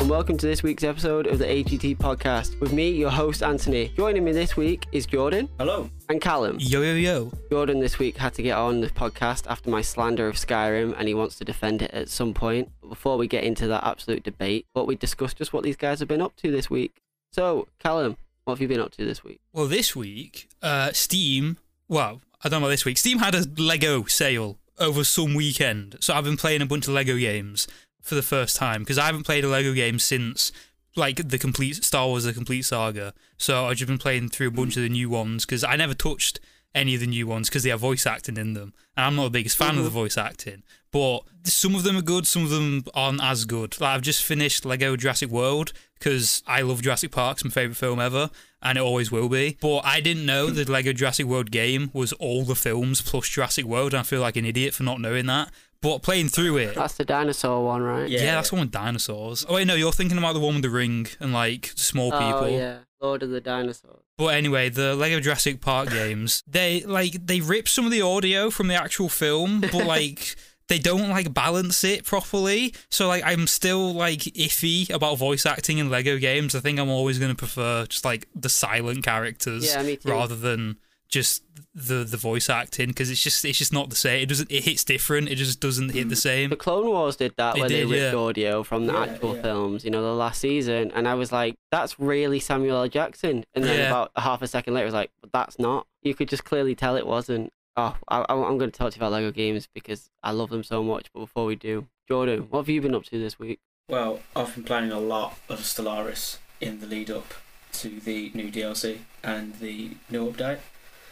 and welcome to this week's episode of the AGT podcast. With me, your host Anthony. Joining me this week is Jordan. Hello. And Callum. Yo, yo, yo. Jordan this week had to get on the podcast after my slander of Skyrim, and he wants to defend it at some point. But before we get into that absolute debate, thought we'd discuss just what these guys have been up to this week. So, Callum, what have you been up to this week? Well, this week, Steam, well, I don't know about this week. Steam had a Lego sale over some weekend, so I've been playing a bunch of Lego games for the first time, because I haven't played a Lego game since, like, the complete Star Wars The Complete Saga. So I've just been playing through a bunch of the new ones, because I never touched any of the new ones, because they have voice acting in them, and I'm not the biggest fan of the voice acting. But some of them are good, some of them aren't as good. Like, I've just finished Lego Jurassic World, because I love Jurassic Park, it's my favourite film ever, and it always will be. But I didn't know the Lego Jurassic World game was all the films plus Jurassic World, and I feel like an idiot for not knowing that. But playing through it... That's the dinosaur one, right? Yeah, that's the one with dinosaurs. Oh, wait, no, you're thinking about the one with the ring and, like, small people. Oh, yeah. Lord of the Dinosaurs. But anyway, the Lego Jurassic Park games, they rip some of the audio from the actual film, but, like... They don't, like, balance it properly. So, like, I'm still, like, iffy about voice acting in Lego games. I think I'm always going to prefer just, like, the silent characters rather than just the voice acting, because it's just not the same. It hits different. It just doesn't hit the same. The Clone Wars did that when they ripped audio from the actual films, you know, the last season. And I was like, that's really Samuel L. Jackson. And then about half a second later, I was like, but that's not. You could just clearly tell it wasn't. Oh, I'm going to talk to you about Lego games because I love them so much. But before we do, Jordan, what have you been up to this week? Well, I've been playing a lot of Stellaris in the lead up to the new DLC and the new update.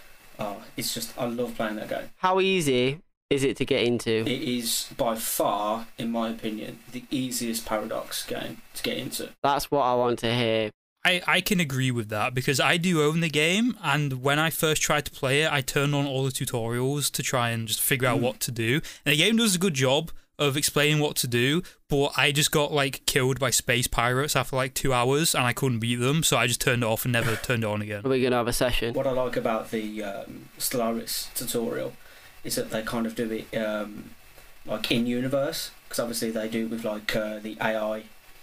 Oh, it's just, I love playing that game. How easy is it to get into? It is by far, in my opinion, the easiest Paradox game to get into. That's what I want to hear. I can agree with that, because I do own the game, and when I first tried to play it, I turned on all the tutorials to try and just figure out what to do. And the game does a good job of explaining what to do, but I just got, like, killed by space pirates after, like, 2 hours, and I couldn't beat them, so I just turned it off and never turned it on again. Are we going to have a session? What I like about the Stellaris tutorial is that they kind of do it, like, in-universe, because obviously they do it with, like, the AI,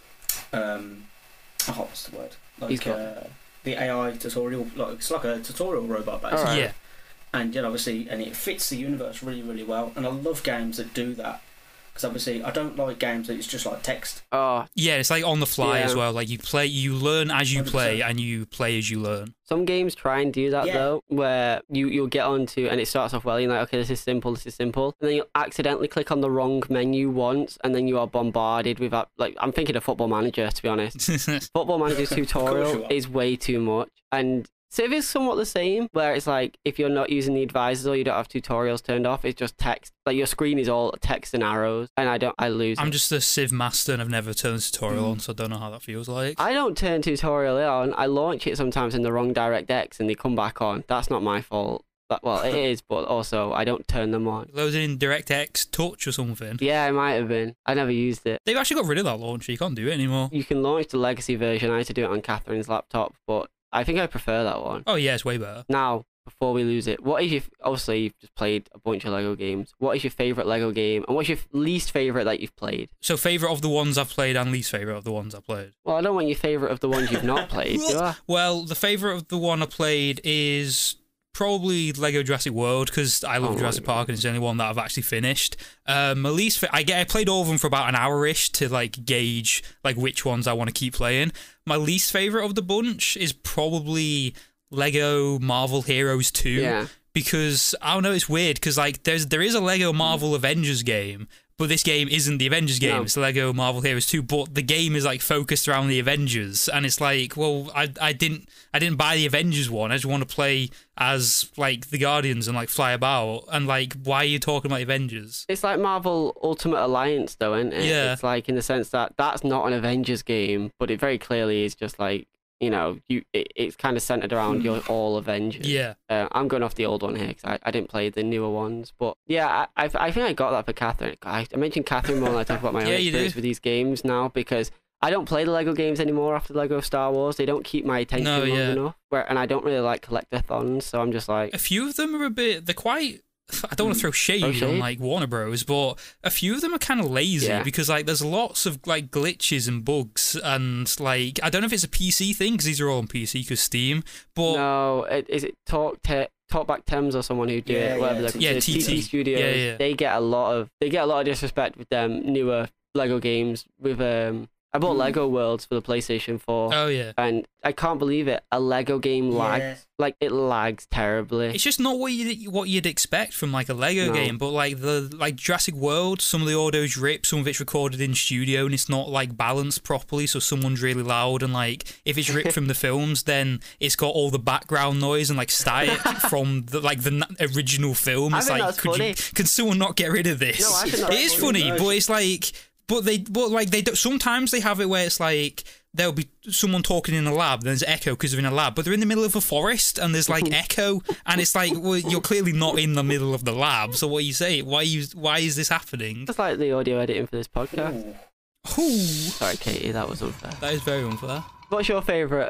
what's the word? Like the AI tutorial, like it's like a tutorial robot basically. Right. Yeah. And obviously, and it fits the universe really, really well. And I love games that do that, because obviously I don't like games that it's just like text. Oh, yeah, it's like on the fly as well. Like you learn as you 100%. play, and you play as you learn. Some games try and do that though, where you'll get onto and it starts off well, you're like, okay, this is simple, and then you'll accidentally click on the wrong menu once, and then you are bombarded with that. Like, I'm thinking of Football Manager, to be honest. Football Manager's tutorial is way too much, and Civ is somewhat the same, where it's like, if you're not using the advisors or you don't have tutorials turned off, it's just text. Like, your screen is all text and arrows, and I lose I'm it. just a Civ master, and I've never turned the tutorial on, so I don't know how that feels like. I don't turn tutorial on. I launch it sometimes in the wrong DirectX, and they come back on. That's not my fault. Well, it is, but also I don't turn them on. Loaded in DirectX Touch or something. Yeah, it might have been. I never used it. They've actually got rid of that launcher. You can't do it anymore. You can launch the legacy version. I had to do it on Catherine's laptop, but I think I prefer that one. Oh yeah, it's way better. Now, before we lose it, what is your... Obviously, you've just played a bunch of Lego games. What is your favourite Lego game, and what's your least favourite that you've played? So, favourite of the ones I've played and least favourite of the ones I've played? Well, I don't want your favourite of the ones you've not played, do I? Well, the favourite of the one I played is probably Lego Jurassic World, because I love Jurassic Park, and it's the only one that I've actually finished. My least... I played all of them for about an hour-ish to, like, gauge, like, which ones I want to keep playing. My least favourite of the bunch is probably Lego Marvel Heroes 2. Yeah. Because, I don't know, it's weird, because, like, there is a Lego Marvel Avengers game, but this game isn't the Avengers game. It's Lego Marvel Heroes 2, but the game is, like, focused around the Avengers, and it's like, well, I didn't buy the Avengers one. I just want to play as, like, the Guardians and, like, fly about, and, like, why are you talking about the Avengers? It's like Marvel Ultimate Alliance, though, isn't it? Yeah. It's like, in the sense that that's not an Avengers game, but it very clearly is just, like, you know, it's kind of centered around your all Avengers. Yeah. I'm going off the old one here because I didn't play the newer ones. But yeah, I think I got that for Catherine. I mentioned Catherine more when I talk about my own experience with these games now, because I don't play the Lego games anymore after Lego Star Wars. They don't keep my attention long enough. And I don't really like collectathons, so I'm just like... A few of them are they're quite I don't want to throw shade on like Warner Bros, but a few of them are kind of lazy because like there's lots of like glitches and bugs, and like I don't know if it's a PC thing because these are all on PC because Steam. But no, is it Talkback Thames or someone who do it? Whatever TT Studios. They get a lot of disrespect with them newer Lego games. With I bought Lego Worlds for the PlayStation 4. Oh yeah, and I can't believe it. A Lego game lags. Like it lags terribly. It's just not what you'd expect from like a Lego game. But like Jurassic World, some of the audio's ripped, some of it's recorded in studio, and it's not like balanced properly. So someone's really loud, and like if it's ripped from the films, then it's got all the background noise and like static from the original film. It's like, can someone not get rid of this? No, I think that's it is funny, but it's like. But they do, sometimes they have it where it's like there'll be someone talking in a lab, there's echo because they're in a lab, but they're in the middle of a forest and there's like echo, and it's like, well, you're clearly not in the middle of the lab, so what you say? Why is this happening? Just like the audio editing for this podcast. Ooh. Sorry, Katie, that was unfair. That is very unfair. What's your favourite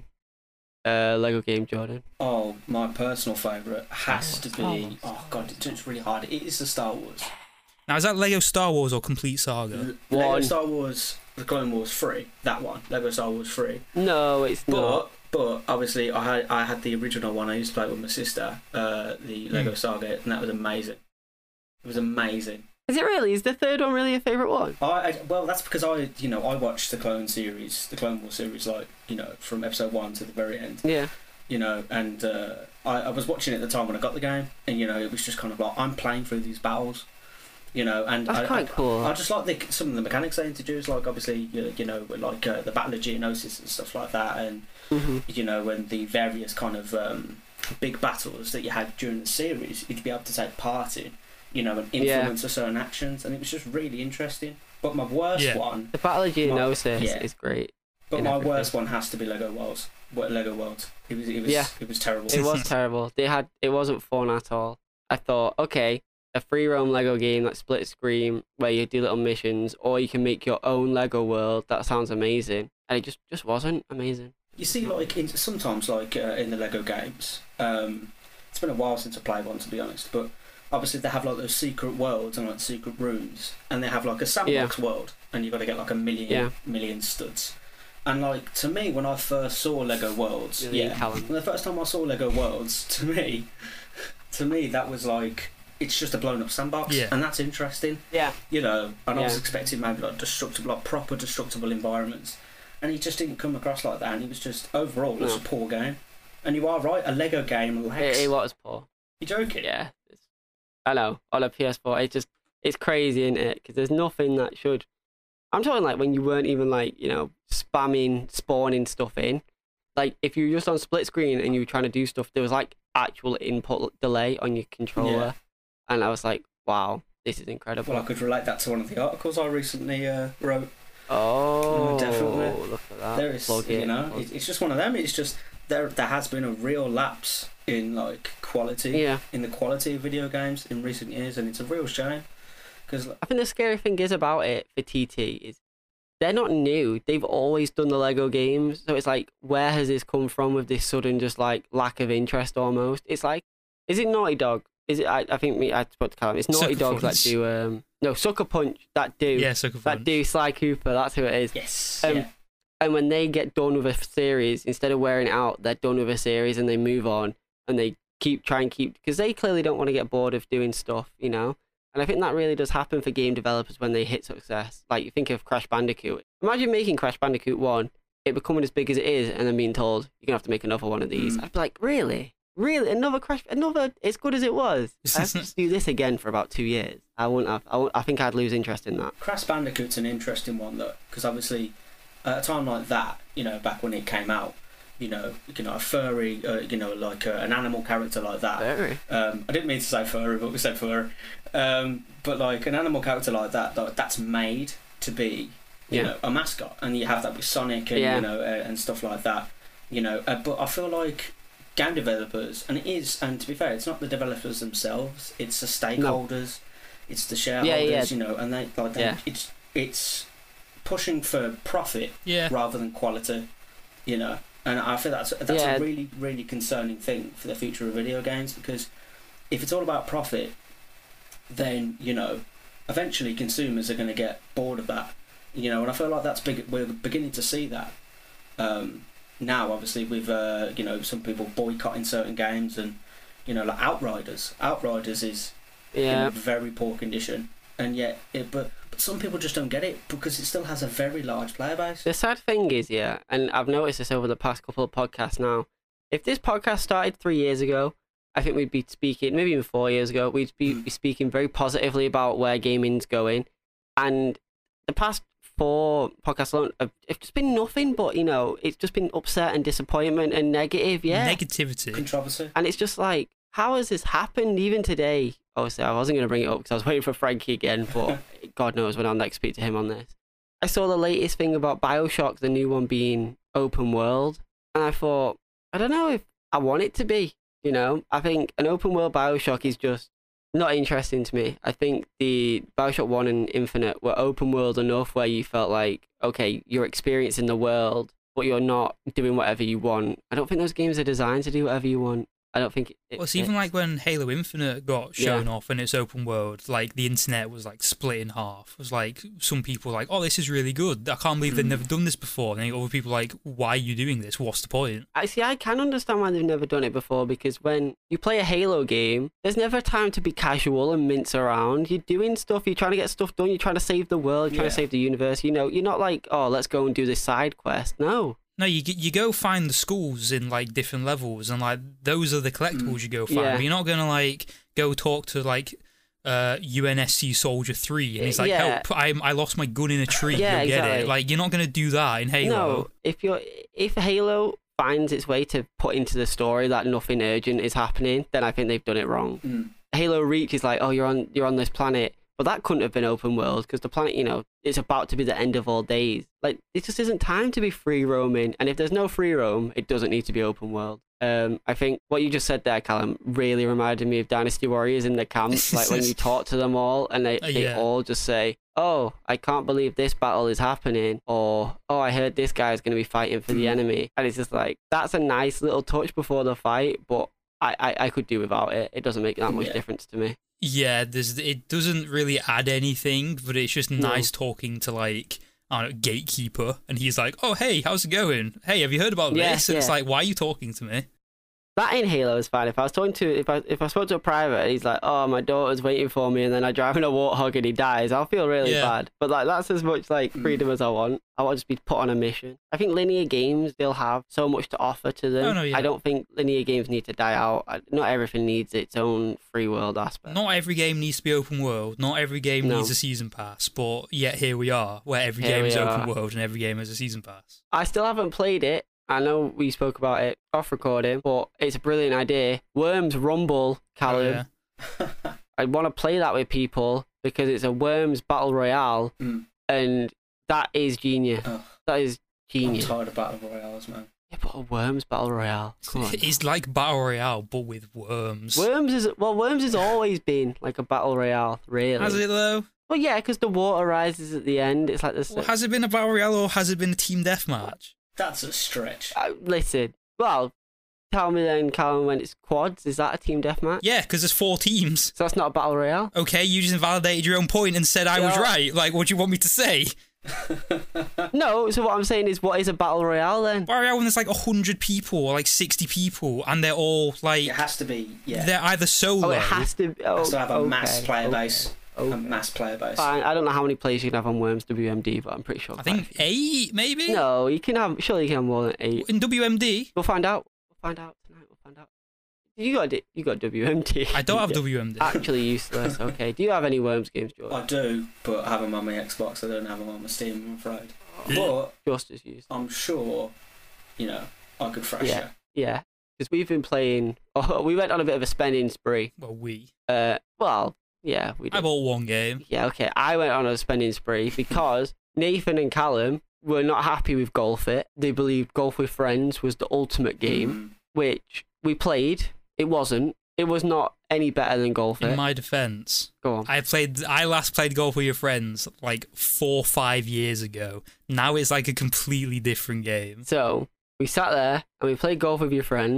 Lego game, Jordan? Oh, my personal favourite has to be. Oh god, it's really hard. It is the Star Wars. Now, is that Lego Star Wars or Complete Saga? Lego Star Wars, The Clone Wars 3. That one. Lego Star Wars 3. No, it's not. But obviously, I had the original one. I used to play it with my sister, the Lego Saga, and that was amazing. It was amazing. Is it really? Is the third one really your favourite one? Well, that's because I watched the Clone Wars series, like, from episode 1 to the very end. Yeah. And I was watching it at the time when I got the game, and it was just kind of like, I'm playing through these battles. And that's quite cool. I just like some of the mechanics they introduced, like obviously, like the Battle of Geonosis and stuff like that, and and the various kind of big battles that you had during the series, you'd be able to take part in, and influence certain actions, and it was just really interesting. But my worst one, the Battle of Geonosis, is great. But my worst one has to be Lego Worlds. It was terrible. It was terrible. It wasn't fun at all. I thought, okay, a free roam Lego game that's split screen where you do little missions, or you can make your own Lego world. That sounds amazing, and it just wasn't amazing. You see, like sometimes, like in the Lego games, it's been a while since I played one, to be honest. But obviously, they have like those secret worlds and like secret rooms, and they have like a sandbox world, and you've got to get like a million studs. And like to me, when I first saw Lego Worlds, the first time I saw Lego Worlds, to me that was like, it's just a blown up sandbox, and that's interesting. Yeah. And I was expecting maybe like proper destructible environments, and he just didn't come across like that. And it was just overall it was a poor game. And you are right, a Lego game lags. It was poor. You joking? Yeah. I know, on a PS4, it's crazy, isn't it? Because there's nothing that should. I'm talking like when you weren't even like spawning stuff in. Like if you were just on split screen and you were trying to do stuff, there was like actual input delay on your controller. Yeah. And I was like, wow, this is incredible. Well, I could relate that to one of the articles I recently wrote. Oh, definitely. Look at that. There is, it's just one of them. It's just there has been a real lapse in like quality, in the quality of video games in recent years, and it's a real shame. Because I think the scary thing is about it for TT is they're not new. They've always done the Lego games, so it's like, where has this come from with this sudden just like lack of interest almost? It's like, is it Naughty Dog? Is it? I think I spoke to Callum. It's Naughty Dog that do Sucker Punch that do Sly Cooper. That's who it is. Yes. And when they get done with a series, instead of wearing it out, they're done with a series and they move on and they try and keep because they clearly don't want to get bored of doing stuff, And I think that really does happen for game developers when they hit success. Like you think of Crash Bandicoot. Imagine making Crash Bandicoot 1, it becoming as big as it is, and then being told you're gonna have to make another one of these. I'd be like, really? Really, another as good as it was. I have to do this again for about 2 years. I think I'd lose interest in that. Crash Bandicoot's an interesting one though, because obviously, at a time like that, back when it came out, a furry, like an animal character like that. Furry. I didn't mean to say furry, but we said furry. But like an animal character like that, that's made to be, a mascot, and you have that with Sonic and and stuff like that. But I feel like game developers, and to be fair, it's not the developers themselves, it's the stakeholders, it's the shareholders, and it's pushing for profit rather than quality, and I feel that's a really, really concerning thing for the future of video games, because if it's all about profit, then, you know, eventually consumers are going to get bored of that. You know, and I feel like we're beginning to see that. Now, obviously, with, you know, some people boycotting certain games and, you know, like Outriders. Outriders is in a very poor condition. And yet, but some people just don't get it because it still has a very large player base. The sad thing is, yeah, and I've noticed this over the past couple of podcasts now, if this podcast started 3 years ago, I think we'd be speaking, maybe even 4 years ago, we'd be speaking very positively about where gaming's going. And the past 4 podcasts alone have just been nothing but, you know, it's just been upset and disappointment and negative, Negativity. Controversy. And it's just like, how has this happened even today? Obviously, I wasn't going to bring it up because I was waiting for Frankie again, but God knows when I'll next speak to him on this. I saw the latest thing about BioShock, the new one being open world, and I thought, I don't know if I want it to be, you know? I think an open world BioShock is just not interesting to me. I think the BioShock 1 and Infinite were open world enough where you felt like, okay, you're experiencing the world, but you're not doing whatever you want. I don't think those games are designed to do whatever you want. I don't think it well, it's even like when Halo Infinite got shown off and it's open world, like the internet was like split in half. It was like some people were like, oh, this is really good. I can't believe they've never done this before. And then other people like, why are you doing this? What's the point? I can understand why they've never done it before, because when you play a Halo game, there's never time to be casual and mince around. You're doing stuff, you're trying to get stuff done, you're trying to save the world, you're trying to save the universe. You know, you're not like, oh, let's go and do this side quest. No. No, you go find the schools in like different levels, and like those are the collectibles you go find. But you're not gonna like go talk to like UNSC Soldier 3 and he's like, help! I lost my gun in a tree. Get it? Like, you're not gonna do that in Halo. No, if Halo finds its way to put into the story that nothing urgent is happening, then I think they've done it wrong. Halo Reach is like, oh, you're on this planet. But that couldn't have been open world because the planet, you know, it's about to be the end of all days. Like, it just isn't time to be free roaming. And if there's no free roam, it doesn't need to be open world. I think what you just said there, Callum, really reminded me of Dynasty Warriors in the camps. Like when you talk to them all and they all just say, oh, I can't believe this battle is happening. Or, oh, I heard this guy is going to be fighting for the enemy. And it's just like, that's a nice little touch before the fight, but I could do without it. It doesn't make that much difference to me. Yeah, it doesn't really add anything, but it's just nice talking to, like, I don't know, Gatekeeper, and he's like, oh, hey, how's it going? Hey, have you heard about this? And it's like, why are you talking to me? That in Halo is fine. If I was talking to, if I spoke to a private, and he's like, oh, my daughter's waiting for me, and then I drive in a warthog and he dies, I'll feel really bad. But like, that's as much like freedom as I want. I want to just be put on a mission. I think linear games, they'll have so much to offer to them. I don't think linear games need to die out. Not everything needs its own free world aspect. Not every game needs to be open world. Not every game needs a season pass. But yet here we are, where every game is open world and every game has a season pass. I still haven't played it. I know we spoke about it off recording, but it's a brilliant idea. Worms Rumble, Callum. Oh, yeah. I want to play that with people because it's a Worms Battle Royale, and that is genius. Oh, that is genius. I'm tired of Battle Royales, man. Yeah, but a Worms Battle Royale. Come on. It's like Battle Royale, but with worms. Worms has always been like a Battle Royale, really. Has it, though? Well, yeah, because the water rises at the end. It's like this. Well, has it been a Battle Royale or has it been a team deathmatch? That's a stretch. Listen, well, tell me then, Callum, when it's quads, is that a team deathmatch? Yeah, because there's 4 teams. So that's not a battle royale? Okay, you just invalidated your own point and said I was right. Like, what do you want me to say? No, so what I'm saying is, what is a battle royale then? Battle royale when there's like 100 people or like 60 people and they're all like... It has to be, They're either solo... Oh, it has to be... Oh, it has to have a mass player base. A mass player base. Fine. I don't know how many players you can have on Worms WMD, but I'm pretty sure. I think 8, maybe? No, you can have... Surely you can have more than 8. In WMD? We'll find out. We'll find out tonight. We'll find out. You got WMD. I don't have WMD. Actually useless. Okay. Do you have any Worms games, George? I do, but I have them on my Xbox. I don't have them on my Steam, I'm afraid. But just as useless. I'm sure, I could thrash you. Yeah. Because we've been playing... Oh, we went on a bit of a spending spree. Well, yeah, we did. I bought one game. Yeah, okay. I went on a spending spree because Nathan and Callum were not happy with Golf It. They believed Golf with Friends was the ultimate game, which we played. It wasn't. It was not any better than Golf It. In my defense, go on. I last played Golf with Your Friends like 4 or 5 years ago. Now it's like a completely different game. So we sat there and we played Golf with Your Friends.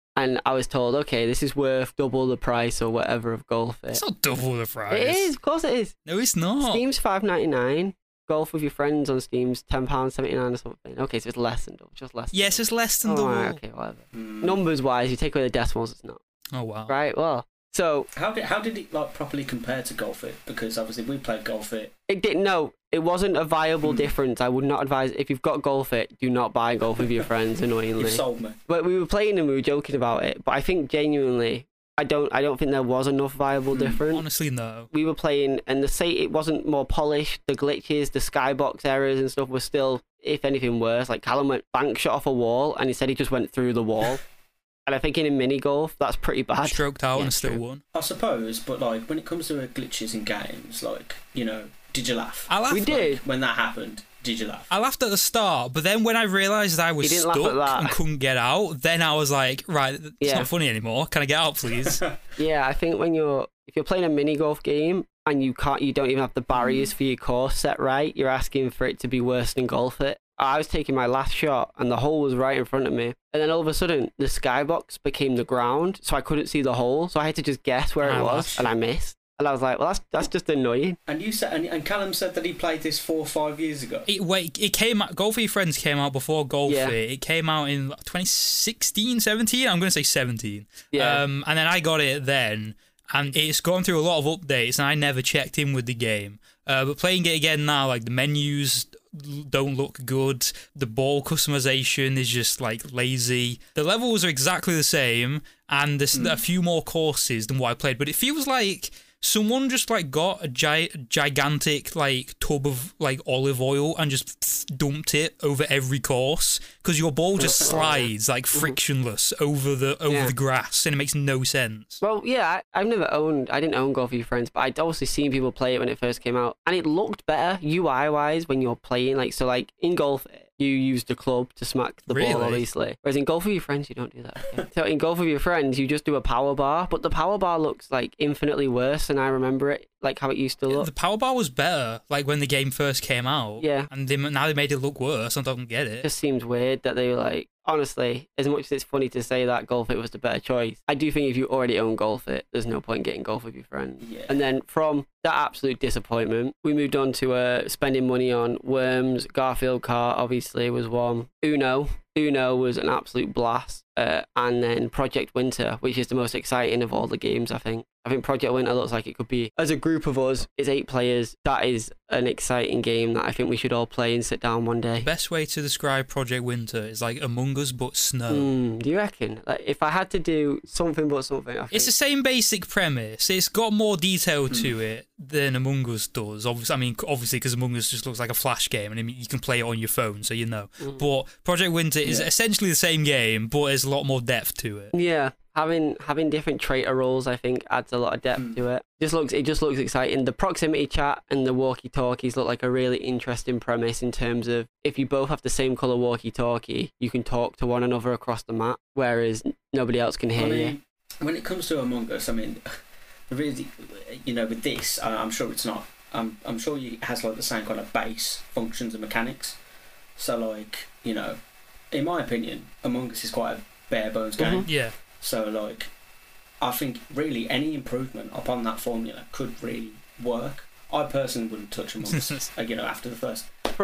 and I was told, okay, this is worth double the price or whatever of Golf It. It's not double the price. It is, of course it is. No, it's not. Steam's $5.99. Golf with your friends on Steam's £10.79 or something. Okay, so it's less than double, just less. Yes, it's less than double. double. Right, okay, whatever. Numbers wise, you take away the decimals, it's not. Oh wow. Right. Well, so how did it like properly compare to Golf It? Because obviously we played Golf It. It didn't. No, it wasn't a viable difference. I would not advise, if you've got Golf It, do not buy Golf with your friends. Annoyingly, You've sold me. But we were playing and we were joking about it. But I think genuinely, I don't think there was enough viable difference. Honestly, no. We were playing, and it wasn't more polished. The glitches, the skybox errors and stuff were still, if anything, worse. Like Callum went bank shot off a wall, and he said he just went through the wall. And I think in a mini golf, that's pretty bad. Stroked out and still won. I suppose, but like when it comes to glitches in games, like, you know, did you laugh? I laughed. We did. When that happened, did you laugh? I laughed at the start, but then when I realised I was stuck and couldn't get out, then I was like, right, it's not funny anymore. Can I get out, please? Yeah, I think if you're playing a mini golf game and you don't even have the barriers for your course set right, you're asking for it to be worse than Golf It. I was taking my last shot and the hole was right in front of me. And then all of a sudden, the skybox became the ground, so I couldn't see the hole. So I had to just guess where it was, and I missed. And I was like, well, that's just annoying. And you said, and Callum said that he played this 4 or 5 years ago. It came out, Golf with Your Friends came out before Golf It. It came out in 2016, 17? I'm going to say 17. Yeah. And then I got it then, and it's gone through a lot of updates, and I never checked in with the game. But playing it again now, like the menus don't look good. The ball customization is just like lazy. The levels are exactly the same, and there's a few more courses than what I played. But it feels like someone just like got a gigantic like tub of like olive oil and just dumped it over every course, because your ball just slides like frictionless over the grass, and it makes no sense. Well, yeah, I didn't own Golf with Your Friends, but I'd obviously seen people play it when it first came out, and it looked better UI wise when you're playing. Like, so like in Golf you use the club to smack the ball, obviously. Whereas in Golf with Your Friends, you don't do that. Okay? So in Golf with Your Friends, you just do a power bar, but the power bar looks like infinitely worse than I remember it, like how it used to look. The power bar was better, like when the game first came out. Yeah. And now they made it look worse. I don't get it. It just seems weird that they were like, honestly, as much as it's funny to say that Golf It was the better choice, I do think if you already own Golf It, there's no point getting Golf with Your Friends. Yeah. And then from that absolute disappointment, we moved on to spending money on Worms. Garfield Kart obviously was one. Uno was an absolute blast. And then Project Winter, which is the most exciting of all the games, I think. I think Project Winter looks like it could be, as a group of us, it's 8 players. That is an exciting game that I think we should all play and sit down one day. The best way to describe Project Winter is like Among Us but snow. Do you reckon? Like, if I had to do something but something, I think... It's the same basic premise. It's got more detail to it than Among Us does. Obviously, because Among Us just looks like a flash game, and you can play it on your phone, so you know. But Project Winter is essentially the same game, but there's a lot more depth to it. Yeah. Having different traitor roles, I think, adds a lot of depth to it. It just looks exciting. The proximity chat and the walkie-talkies look like a really interesting premise in terms of if you both have the same colour walkie-talkie, you can talk to one another across the map, whereas nobody else can hear you. When it comes to Among Us, I mean, really, you know, with this, I'm sure it's not. I'm sure it has like the same kind of base functions and mechanics. So, like, you know, in my opinion, Among Us is quite a bare bones game. Yeah. So, like, I think really any improvement upon that formula could really work. I personally wouldn't touch Among Us, you know, after the first.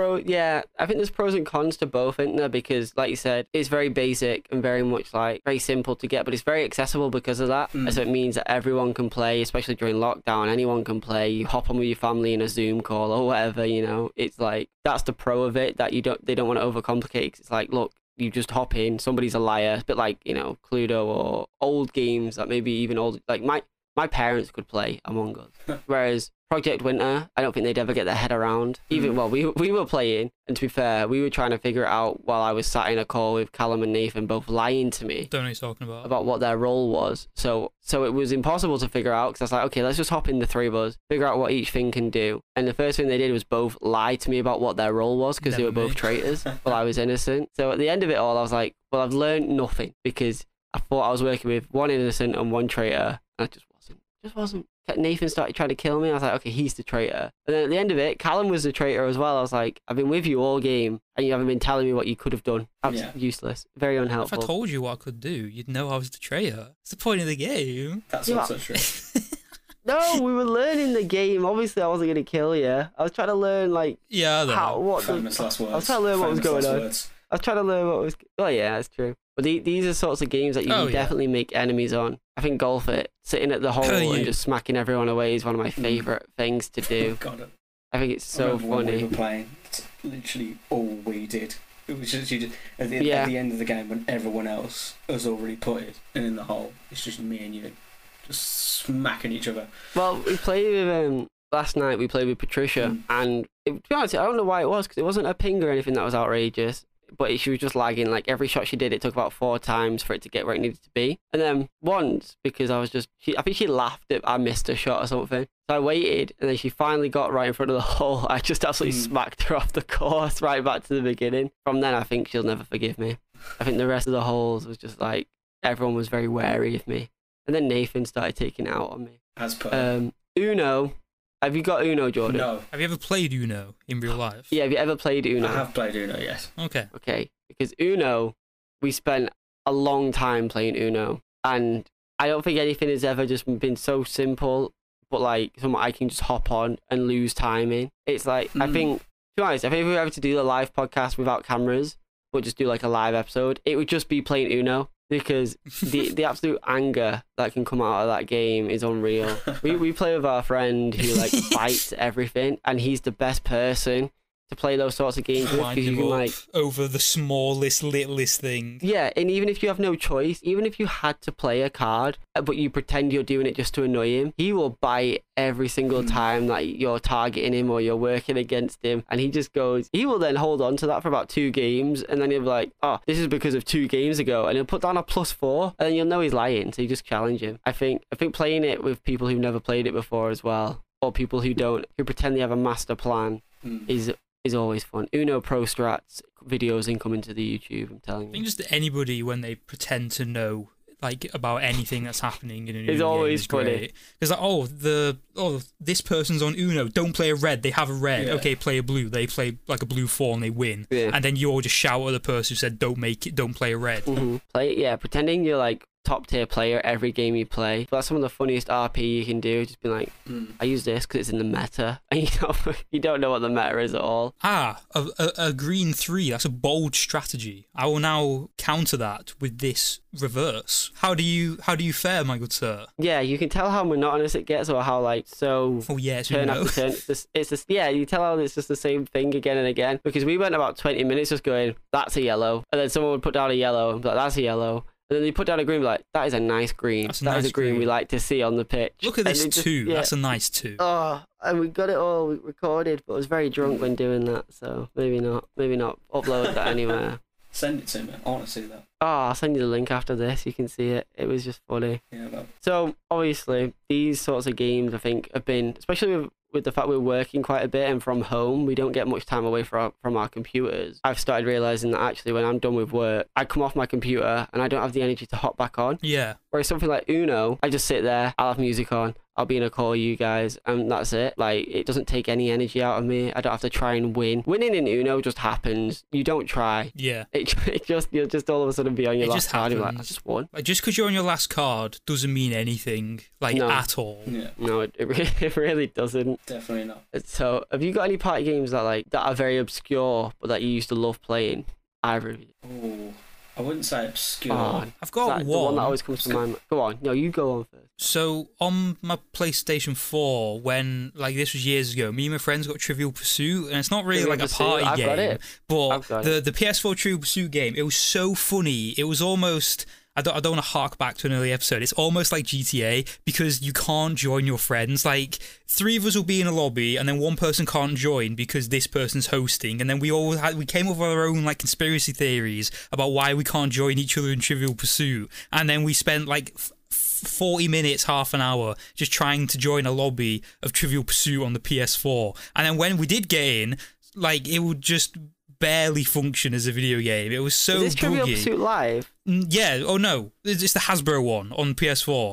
I think there's pros and cons to both, isn't there? Because, like you said, it's very basic and very much like very simple to get, but it's very accessible because of that. So it means that everyone can play, especially during lockdown. Anyone can play. You hop on with your family in a Zoom call or whatever. You know, it's like that's the pro of it. That they don't want to overcomplicate. 'Cause it's like, look, you just hop in. Somebody's a liar. It's a bit like, you know, Cluedo or old games that maybe even old. Like my parents could play Among Us, whereas Project Winter, I don't think they'd ever get their head around. Even well, we were playing, and to be fair, we were trying to figure it out while I was sat in a call with Callum and Nathan, both lying to me. Don't know what you're talking about what their role was. So it was impossible to figure out because I was like, okay, let's just hop in the 3 of us, figure out what each thing can do. And the first thing they did was both lie to me about what their role was because they were both traitors while I was innocent. So at the end of it all, I was like, well, I've learned nothing because I thought I was working with one innocent and one traitor, and I just wasn't. just wasn't. Nathan started trying to kill me. I was like, okay, he's the traitor. And then at the end of it, Callum was the traitor as well. I was like, I've been with you all game, and you haven't been telling me what you could have done. Absolutely useless. Very unhelpful. If I told you what I could do, you'd know I was the traitor. It's the point of the game. That's also true. No, we were learning the game. Obviously, I wasn't going to kill you. I was trying to learn, like, Famous last words. I was trying to learn what was going on. I was trying to learn what was... Oh, yeah, that's true. But these are sorts of games that you can definitely make enemies on. I think Golf It, sitting at the hole and just smacking everyone away is one of my favourite things to do. I think it's so funny. When we were playing, it's literally all we did. It was just, at the end of the game, when everyone else has already putted and in the hole, it's just me and you just smacking each other. Well, we played with... last night we played with Patricia, and to be honest, I don't know why it was, because it wasn't a ping or anything that was outrageous. But she was just lagging. Like, every shot she did, it took about 4 times for it to get where it needed to be. And then once, because I was just... I think she laughed at I missed a shot or something. So I waited, and then she finally got right in front of the hole. I just absolutely smacked her off the course right back to the beginning. From then, I think she'll never forgive me. I think the rest of the holes was just like... Everyone was very wary of me. And then Nathan started taking it out on me. As per. Uno... Have you got Uno, Jordan? No. Have you ever played Uno in real life? Yeah, have you ever played Uno? I have played Uno, yes. Okay. Okay, because Uno, we spent a long time playing Uno, and I don't think anything has ever just been so simple, but like something I can just hop on and lose time in. It's like, I think, to be honest, I think if we were ever to do a live podcast without cameras, but just do like a live episode, it would just be playing Uno. Because the absolute anger that can come out of that game is unreal. We play with our friend who like fights everything, and he's the best person to play those sorts of games with, because you can like over the smallest, littlest thing. Yeah, and even if you have no choice, even if you had to play a card, but you pretend you're doing it just to annoy him, he will bite every single time that you're targeting him or you're working against him, and he will then hold on to that for about 2 games, and then he'll be like, oh, this is because of 2 games ago, and he'll put down a +4, and then you'll know he's lying, so you just challenge him. I think playing it with people who've never played it before as well, or people who pretend they have a master plan, is always fun. Uno Pro Strats videos incoming to the YouTube, I'm telling you. I think just anybody, when they pretend to know like about anything that's happening in an Uno it's always game, funny. Because like, this person's on Uno, don't play a red, they have a red. Okay, play a blue. They play like a blue 4 and they win. Yeah. And then you all just shout at the person who said don't play a red. Pretending you're like top tier player every game you play. But that's some of the funniest RP you can do. Just be like, I use this because it's in the meta, and you don't know what the meta is at all. A green 3. That's a bold strategy. I will now counter that with this reverse. How do you fare, my good sir? Yeah, you can tell how monotonous it gets, or how like so. Oh yes, turn after turn. It's just you tell how it's just the same thing again and again. Because we went about 20 minutes just going, that's a yellow, and then someone would put down a yellow and be like, that's a yellow. And then they put down a green, like, that is a nice green. That is a green we like to see on the pitch. Look at this 2. That's a nice 2. Oh, and we got it all recorded, but I was very drunk when doing that, so maybe not upload that anywhere. Send it to me. I want to see that. Oh, I'll send you the link after this. You can see it. It was just funny. Yeah, but... So, obviously, these sorts of games, I think, have been, especially with the fact we're working quite a bit and from home, we don't get much time away from our computers. I've started realising that actually when I'm done with work, I come off my computer and I don't have the energy to hop back on. Yeah. Whereas something like Uno, I just sit there, I'll have music on, I'll be in a call with you guys, and that's it. Like, it doesn't take any energy out of me. I don't have to try and win. Winning in Uno just happens. You don't try. Yeah. You'll just all of a sudden be on your last card and you're like, I just won. Like, just because you're on your last card doesn't mean anything, like, at all. Yeah. No, it really doesn't. Definitely not. So, have you got any party games that are very obscure, but that you used to love playing? Either of you? Oh, I wouldn't say obscure. I've got one. The one that always comes to mind. Go on. No, you go on first. So, on my PlayStation 4, when, like, this was years ago, me and my friends got Trivial Pursuit, and it's not really like a party game, but the PS4 Trivial Pursuit game, it was so funny. It was almost... I don't want to hark back to an early episode. It's almost like GTA because you can't join your friends. Like, 3 of us will be in a lobby and then one person can't join because this person's hosting. And then we came up with our own like conspiracy theories about why we can't join each other in Trivial Pursuit. And then we spent like 40 minutes, half an hour, just trying to join a lobby of Trivial Pursuit on the PS4. And then when we did get in, like, it would just barely function as a video game. It was so Is this Trivial buggy. Pursuit Live? Yeah. Oh no, it's the Hasbro one on PS4.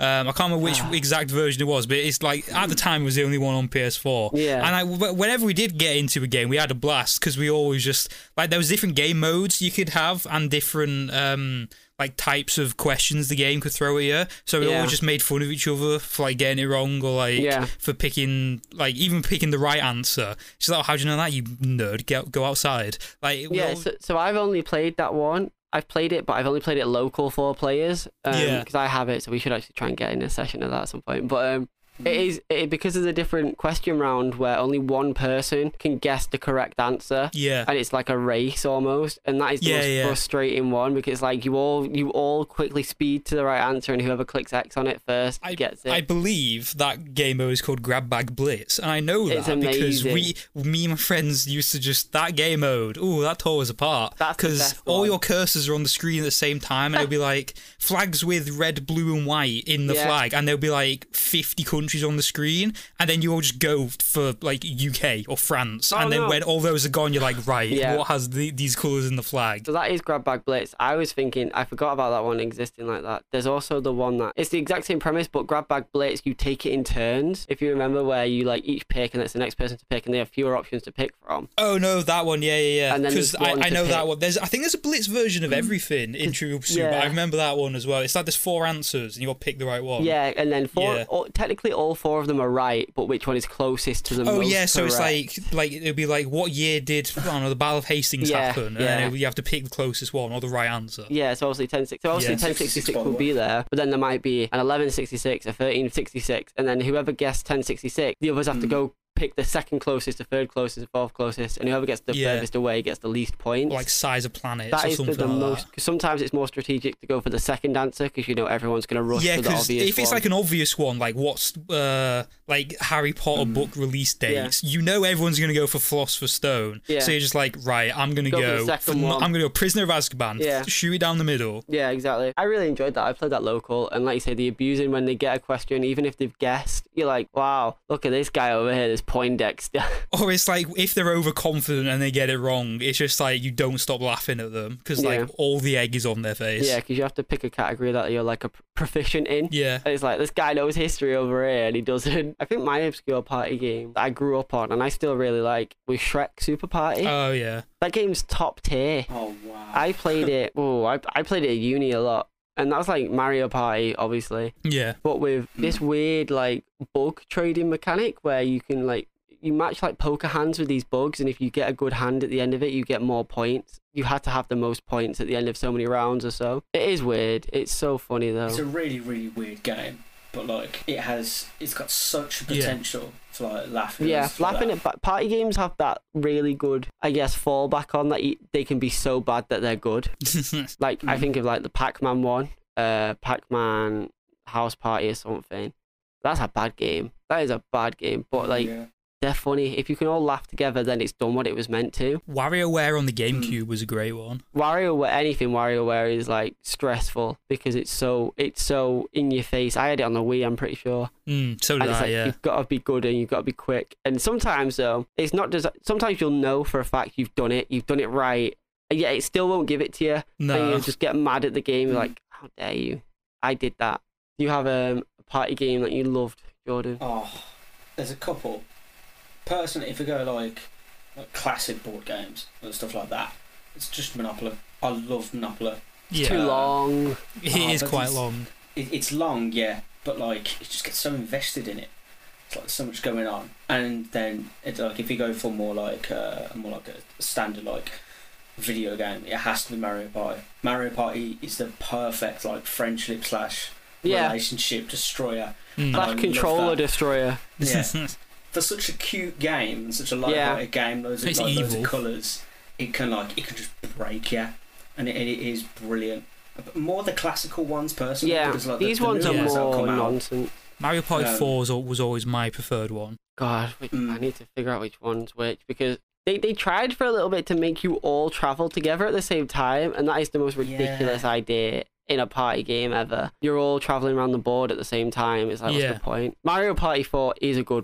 I can't remember which exact version it was, but it's like at the time it was the only one on PS4. Yeah. And whenever we did get into a game, we had a blast because we always just like there was different game modes you could have and different like types of questions the game could throw at you. So we always just made fun of each other for like getting it wrong or like for picking like even picking the right answer. She's like, oh, how do you know that, you nerd? Go outside. Like so I've only played that one. I've played it, but I've only played it local 4 players because I have it, so we should actually try and get in a session of that at some point. But because of the different question round where only one person can guess the correct answer. Yeah. And it's like a race almost, and that is the most frustrating one because like you all quickly speed to the right answer, and whoever clicks X on it first gets it. I believe that game mode is called Grab Bag Blitz, and I know that because me and my friends used to just that game mode. Ooh, that tore us apart because all your cursors are on the screen at the same time, and it'll be like flags with red, blue, and white in the flag, and there'll be like 50 countries on the screen, and then you all just go for like UK or France, and then when all those are gone, you're like, right, what has these colours in the flag? So that is Grab Bag Blitz. I was thinking, I forgot about that one existing like that. There's also the one that it's the exact same premise, but Grab Bag Blitz, you take it in turns. If you remember, where you like each pick, and it's the next person to pick, and they have fewer options to pick from. Oh no, that one, yeah. Because I know that one. I think there's a Blitz version of everything in Trivial Pursuit, but I remember that one as well. It's like there's 4 answers, and you got to pick the right one. Yeah, and then technically all 4 of them are right, but which one is closest to the most so correct. it's like it'll be like, what year did I don't know, the Battle of Hastings happen? And then you have to pick the closest one or the right answer. Yeah, so obviously 1066. So obviously 1066 will be there, but then there might be an 1166, a 1366, and then whoever guessed 1066, the others have to go pick the second closest, the third closest, the fourth closest, and whoever gets the furthest away gets the least points. Or like size of planets that or is something the like most, because sometimes it's more strategic to go for the second answer because you know everyone's going to rush for the obvious one. If it's like an obvious one, like what's like Harry Potter book release dates, you know everyone's going to go for Philosopher's Stone. Yeah. So you're just like, right, I'm going to go Prisoner of Azkaban, shoot it down the middle. Yeah, exactly. I really enjoyed that. I played that local, and like you say, the abusing when they get a question, even if they've guessed, you're like, wow, look at this guy over here, this Poindexter. Or it's like if they're overconfident and they get it wrong, it's just like you don't stop laughing at them because like all the egg is on their face. Yeah, because you have to pick a category that you're like a proficient in. Yeah. And it's like, this guy knows history over here and he doesn't. I think my obscure party game that I grew up on and I still really like was Shrek Super Party. Oh yeah. That game's top tier. Oh wow. I played it. I played it at uni a lot. And that was like Mario Party, obviously. Yeah. But with this weird like bug trading mechanic where you can like, you match like poker hands with these bugs, and if you get a good hand at the end of it, you get more points. You had to have the most points at the end of so many rounds or so. It is weird. It's so funny though. It's a really, really weird game, but like it's got such potential for like laughing. Yeah, laughing at party games have that really good, I guess, fallback on that they can be so bad that they're good. Like I think of like the Pac-Man one, Pac-Man House Party or something. That's a bad game. That is a bad game, but like. Yeah. They're funny. If you can all laugh together, then it's done what it was meant to. WarioWare on the GameCube was a great one. Anything WarioWare is like stressful because it's so in your face. I had it on the Wii, I'm pretty sure. So did I, yeah. You've got to be good and you've got to be quick. And sometimes though, it's not just. Sometimes you'll know for a fact you've done it right, and yet it still won't give it to you. No. And you just get mad at the game. You're like, how dare you? I did that. Do you have a party game that you loved, Jordan? Oh, there's a couple. Personally, if we go like classic board games and stuff like that, it's just Monopoly. I love Monopoly. It's too long. It is quite long. It's long, yeah, but like you just get so invested in it. It's like so much going on, and then it's like if you go for more like a standard like video game, it has to be Mario Party. Mario Party is the perfect like friendship / relationship destroyer. / controller destroyer. Yeah. For such a cute game and such a light-hearted game, loads of colours, it can just break you, and it is brilliant. But more the classical ones, personally. Yeah, because, like, these ones are more nonsense. Mario Party 4 was always my preferred one. God, I need to figure out which one's which because they tried for a little bit to make you all travel together at the same time, and that is the most ridiculous idea in a party game ever. You're all traveling around the board at the same time. It's like, what's the point? Mario Party 4 is a good one.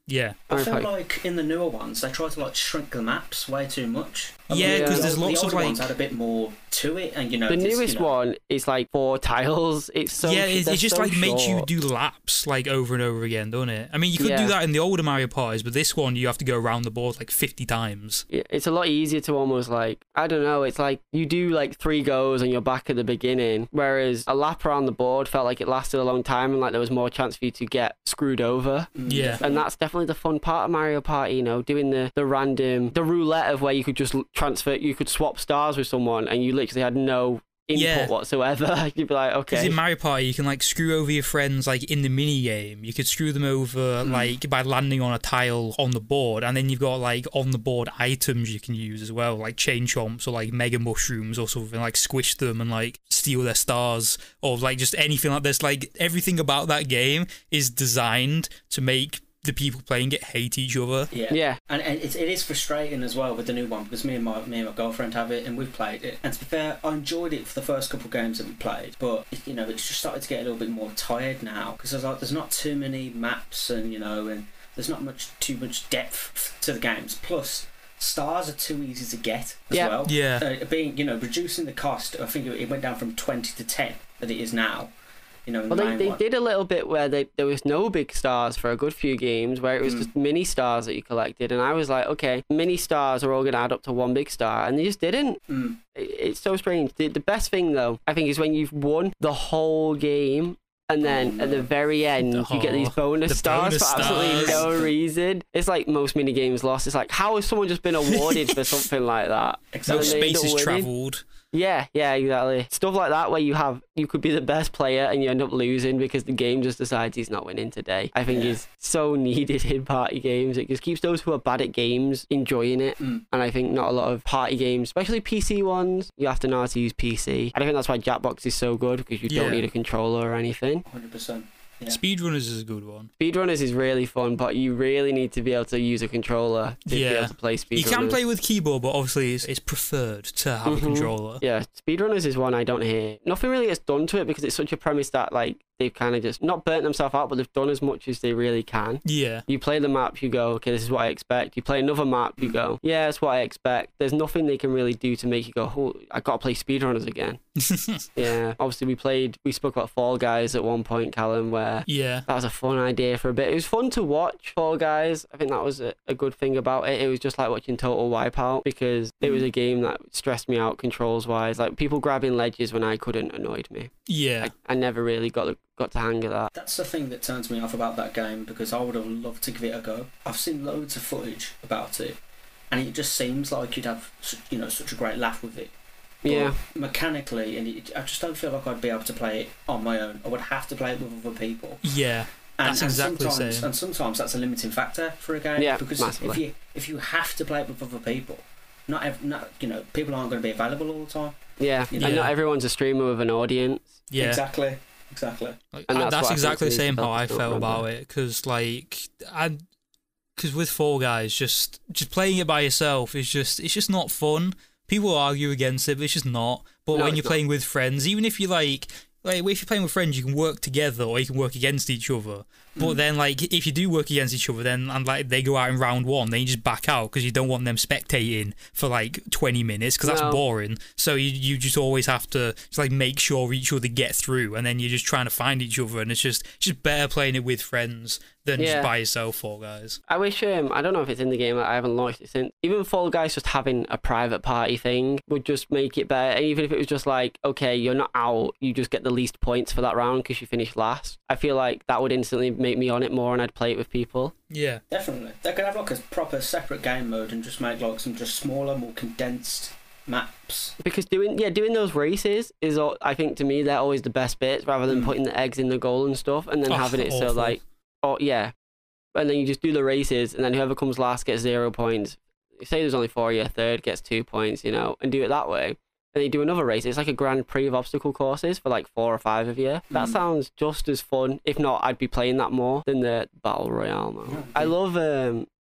Yeah. I feel like in the newer ones, they try to like shrink the maps way too much. Yeah, because there's lots of like... ones had a bit more to it, and the newest one is like 4 tiles. It's so it just so like short. makes you do laps like over and over again, don't it? I mean, you could do that in the older Mario parties, but this one you have to go around the board like 50 times. Yeah, it's a lot easier to almost like, I don't know, it's like you do like 3 goes and you're back at the beginning, whereas a lap around the board felt like it lasted a long time and like there was more chance for you to get screwed over. Yeah. And that's definitely the fun part of Mario Party, you know, doing the random, the roulette of where you could just transfer, you could swap stars with someone and you literally had no input whatsoever. You'd be like, okay. Because in Mario Party, you can like screw over your friends like in the mini game. You could screw them over like by landing on a tile on the board, and then you've got like on the board items you can use as well, like chain chomps or like mega mushrooms or something, like squish them and like steal their stars, or like just anything like this. Like everything about that game is designed to make the people playing it hate each other. Yeah. And it is frustrating as well with the new one, because me and my girlfriend have it and we've played it. And to be fair, I enjoyed it for the first couple of games that we played, but you know, it's just started to get a little bit more tired now, because there's not too many maps, and you know, and there's not too much depth to the games. Plus, stars are too easy to get as well. Yeah. Reducing the cost, I think it went down from 20 to 10 that it is now. You know, they did a little bit where there was no big stars for a good few games, where it was just mini stars that you collected, and I was like, okay, mini stars are all going to add up to one big star, and they just didn't. It's so strange. The best thing though, I think, is when you've won the whole game, and then at the very end, you get these bonus stars for absolutely no reason. It's like most mini games lost. It's like, how has someone just been awarded for something like that? No space is travelled. Yeah, exactly. Stuff like that where you could be the best player and you end up losing because the game just decides he's not winning today. I think is so needed in party games. It just keeps those who are bad at games enjoying it. And I think not a lot of party games, especially PC ones, you have to know how to use PC. I think that's why Jackbox is so good, because you don't need a controller or anything. 100%. Yeah. Speedrunners is a good one. Speedrunners is really fun, but you really need to be able to use a controller to be able to play Speedrunners. You can play with keyboard, but obviously it's preferred to have a controller. Yeah, Speedrunners is one I don't hear. Nothing really gets done to it because it's such a premise that like they've kind of just not burnt themselves out, but they've done as much as they really can. Yeah. You play the map, you go, okay, this is what I expect. You play another map, you go, yeah, that's what I expect. There's nothing they can really do to make you go, oh, I got to play Speedrunners again. Yeah. Obviously, we spoke about Fall Guys at one point, Callum, where that was a fun idea for a bit. It was fun to watch Fall Guys. I think that was a good thing about it. It was just like watching Total Wipeout, because it was a game that stressed me out controls-wise. Like, people grabbing ledges when I couldn't annoyed me. Yeah. I never really got to hang of that. That's the thing that turns me off about that game, because I would have loved to give it a go. I've seen loads of footage about it, and it just seems like you'd have, you know, such a great laugh with it. But mechanically, and I just don't feel like I'd be able to play it on my own. I would have to play it with other people. Yeah. That's exactly the same. And sometimes that's a limiting factor for a game. Yeah, because massively. if you have to play it with other people, not people aren't going to be available all the time. Yeah, and not everyone's a streamer with an audience. Yeah, exactly. Like, that's exactly the same how I felt about it, because with Fall Guys, just playing it by yourself it's just not fun. People argue against it, but it's just not. But when you're playing with friends, even if you like if you're playing with friends, you can work together or you can work against each other. But then, like, if you do work against each other, then and like they go out in round one, then you just back out because you don't want them spectating for like 20 minutes because that's boring. So you just always have to just, like, make sure each other get through, and then you're just trying to find each other, and it's just better playing it with friends than just by yourself, Fall Guys. I wish, I don't know if it's in the game, I haven't launched it since. Even Fall Guys, just having a private party thing would just make it better. And even if it was just like, okay, you're not out, you just get the least points for that round because you finished last. I feel like that would instantly make me on it more and I'd play it with people. Yeah. Definitely. They could have like a proper separate game mode and just make like some just smaller, more condensed maps. Because doing those races is, I think, to me, they're always the best bits, rather than putting the eggs in the goal and stuff, and then having it so like, and then you just do the races, and then whoever comes last gets 0 points. Say there's only 4 of you, third gets 2 points, and do it that way. And you do another race. It's like a Grand Prix of obstacle courses for like 4 or 5 of you. That sounds just as fun. If not, I'd be playing that more than the Battle Royale mode. I love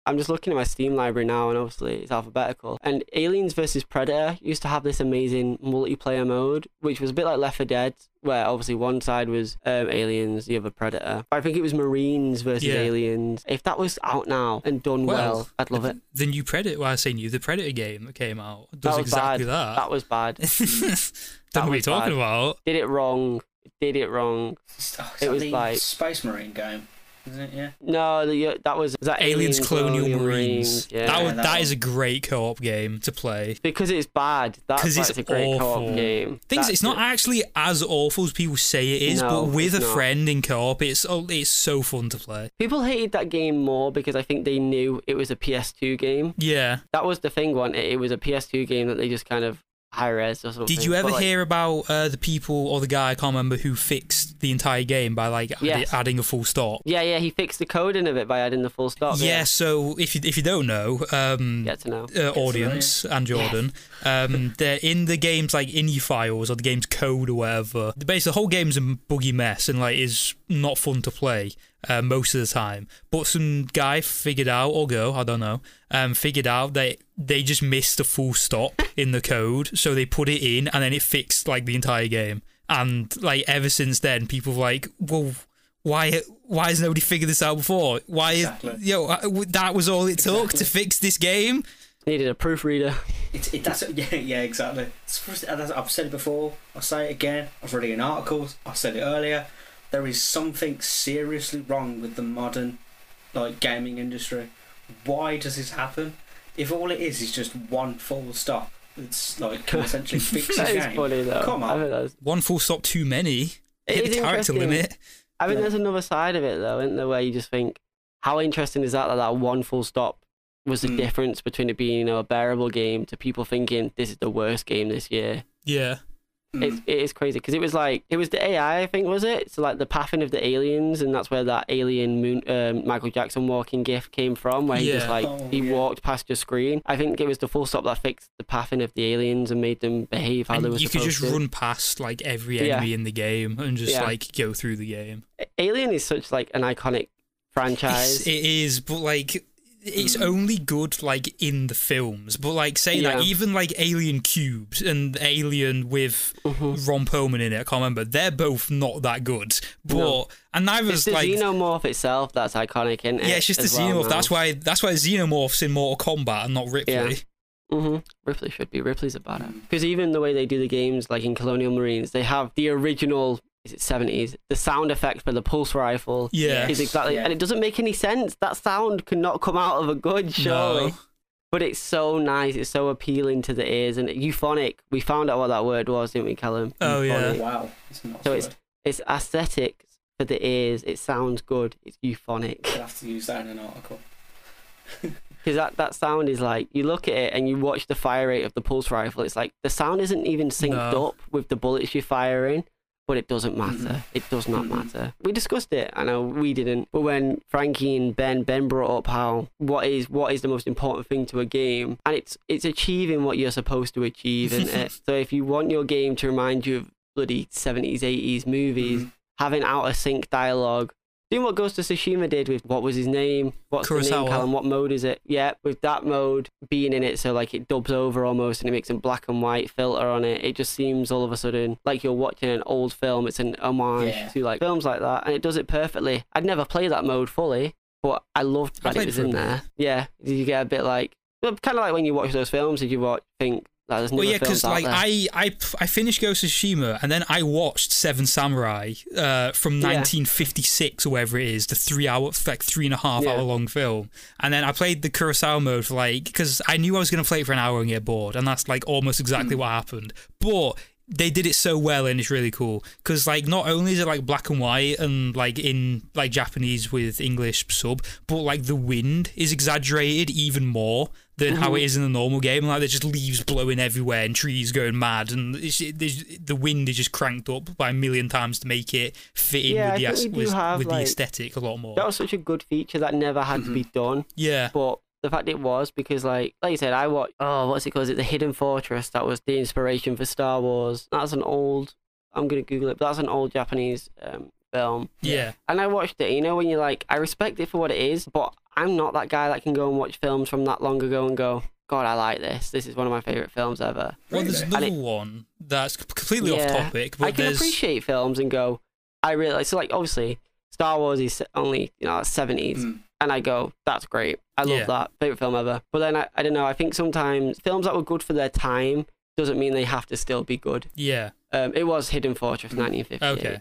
I'm just looking at my Steam library now, and obviously it's alphabetical. And Aliens versus Predator used to have this amazing multiplayer mode, which was a bit like Left 4 Dead, where obviously one side was Aliens, the other Predator. But I think it was Marines versus Aliens. If that was out now and done well, I'd love it. The new Predator, well, I say new, the Predator game that came out does exactly that. That was bad. Don't know what you're talking about. Did it wrong. It was like Space Marine game. Isn't it? Yeah. No, that was that Aliens Colonial Marines. Yeah. That is a great co-op game to play. Because it's bad. That's a great co-op game. It's not actually as awful as people say it is, but with a friend in co-op, it's so fun to play. People hated that game more because I think they knew it was a PS2 game. Yeah. That was the thing, it was a PS2 game that they just kind of high-res or something. Did you ever hear about the people or the guy, I can't remember, who fixed the entire game by adding a full stop? Yeah, he fixed the coding of it by adding the full stop. Yeah, so if you don't know, get to know. Audience and Jordan, they're in the game's like INI files or the game's code or whatever. Basically, the whole game's a buggy mess and like is not fun to play most of the time. But some guy figured out, or girl, I don't know, figured out that they just missed a full stop in the code, so they put it in and then it fixed like the entire game. And like ever since then, people are like, well, why has nobody figured this out before? That was all it took to fix this game. Needed a proofreader. Yeah, exactly. I've said it before. I'll say it again. I've read it in articles. I said it earlier. There is something seriously wrong with the modern gaming industry. Why does this happen? If all it is just one full stop, it's can essentially fix the game. That is funny though. Come on. One full stop too many. Hit the character limit. I think there's another side of it though, isn't there, where you just think, how interesting is that one full stop was the difference between it being a bearable game to people thinking this is the worst game this year. Yeah. It is crazy because it was the AI, I think, was it? So like the pathing of the aliens, and that's where that alien Michael Jackson walking gif came from, where he just walked past your screen. I think it was the full stop that fixed the pathing of the aliens and made them behave how they were supposed to. You could just run past like every enemy in the game and just go through the game. Alien is such like an iconic franchise. It is, but like it's only good like in the films, but like saying that, even like Alien Cubes and Alien with Ron Perlman in it, I can't remember, they're both not that good. But and neither is like the Xenomorph itself that's iconic, isn't it? Yeah, it's just the Xenomorph. That's why Xenomorph's in Mortal Kombat and not Ripley. Yeah. Ripley should be. Ripley's a badass. Because even the way they do the games, like in Colonial Marines, they have the original 70s. The sound effect for the pulse rifle is exactly, and it doesn't make any sense. That sound cannot come out of a gun, surely. No. But it's so nice. It's so appealing to the ears. And euphonic, we found out what that word was, didn't we, Callum? Oh, euphonic. Wow. It's aesthetic for the ears. It sounds good. It's euphonic. I'll have to use that in an article. Because that sound is like, you look at it and you watch the fire rate of the pulse rifle, it's like the sound isn't even synced up with the bullets you're firing. But it doesn't matter. It does not matter. We discussed it. I know we didn't. But when Frankie and Ben brought up how what is the most important thing to a game, and it's achieving what you're supposed to achieve, isn't it? So if you want your game to remind you of bloody 70s, 80s movies, having out of sync dialogue, doing what Ghost of Tsushima did with, what was his name? What's Kurosawa. The name, Callum? What mode is it? Yeah, with that mode being in it, so like it dubs over almost and it makes a black and white filter on it. It just seems all of a sudden like you're watching an old film. It's an homage to like films like that, and it does it perfectly. I'd never play that mode fully, but I loved that it was in there. Yeah, you get a bit like, kind of like when you watch those films, did you think, well, yeah, because like I finished Ghost of Tsushima and then I watched Seven Samurai from 1956 or whatever it is, the 3.5 hour long film, and then I played the Kurosawa mode for like, because I knew I was going to play it for an hour and get bored, and that's like almost exactly what happened. But they did it so well, and it's really cool because like not only is it like black and white and like in like Japanese with English sub, but like the wind is exaggerated even more than how it is in the normal game. Like there's just leaves blowing everywhere and trees going mad, and the wind is just cranked up by a million times to make it fit in with the aesthetic a lot more. That was such a good feature that never had to be done. Yeah, but the fact it was, because like you said, I watched, what's it called? Is it The Hidden Fortress? That was the inspiration for Star Wars. That's an old, I'm going to Google it, but that's an old Japanese film. Yeah. And I watched it, when you're like, I respect it for what it is, but I'm not that guy that can go and watch films from that long ago and go, God, I like this. This is one of my favourite films ever. Well, there's another one that's completely off topic. But I can appreciate films and go, I really like. So, like, obviously, Star Wars is only 70s, and I go, that's great. I love that. Favourite film ever. But then I don't know. I think sometimes films that were good for their time doesn't mean they have to still be good. Yeah. It was Hidden Fortress 1958. Okay.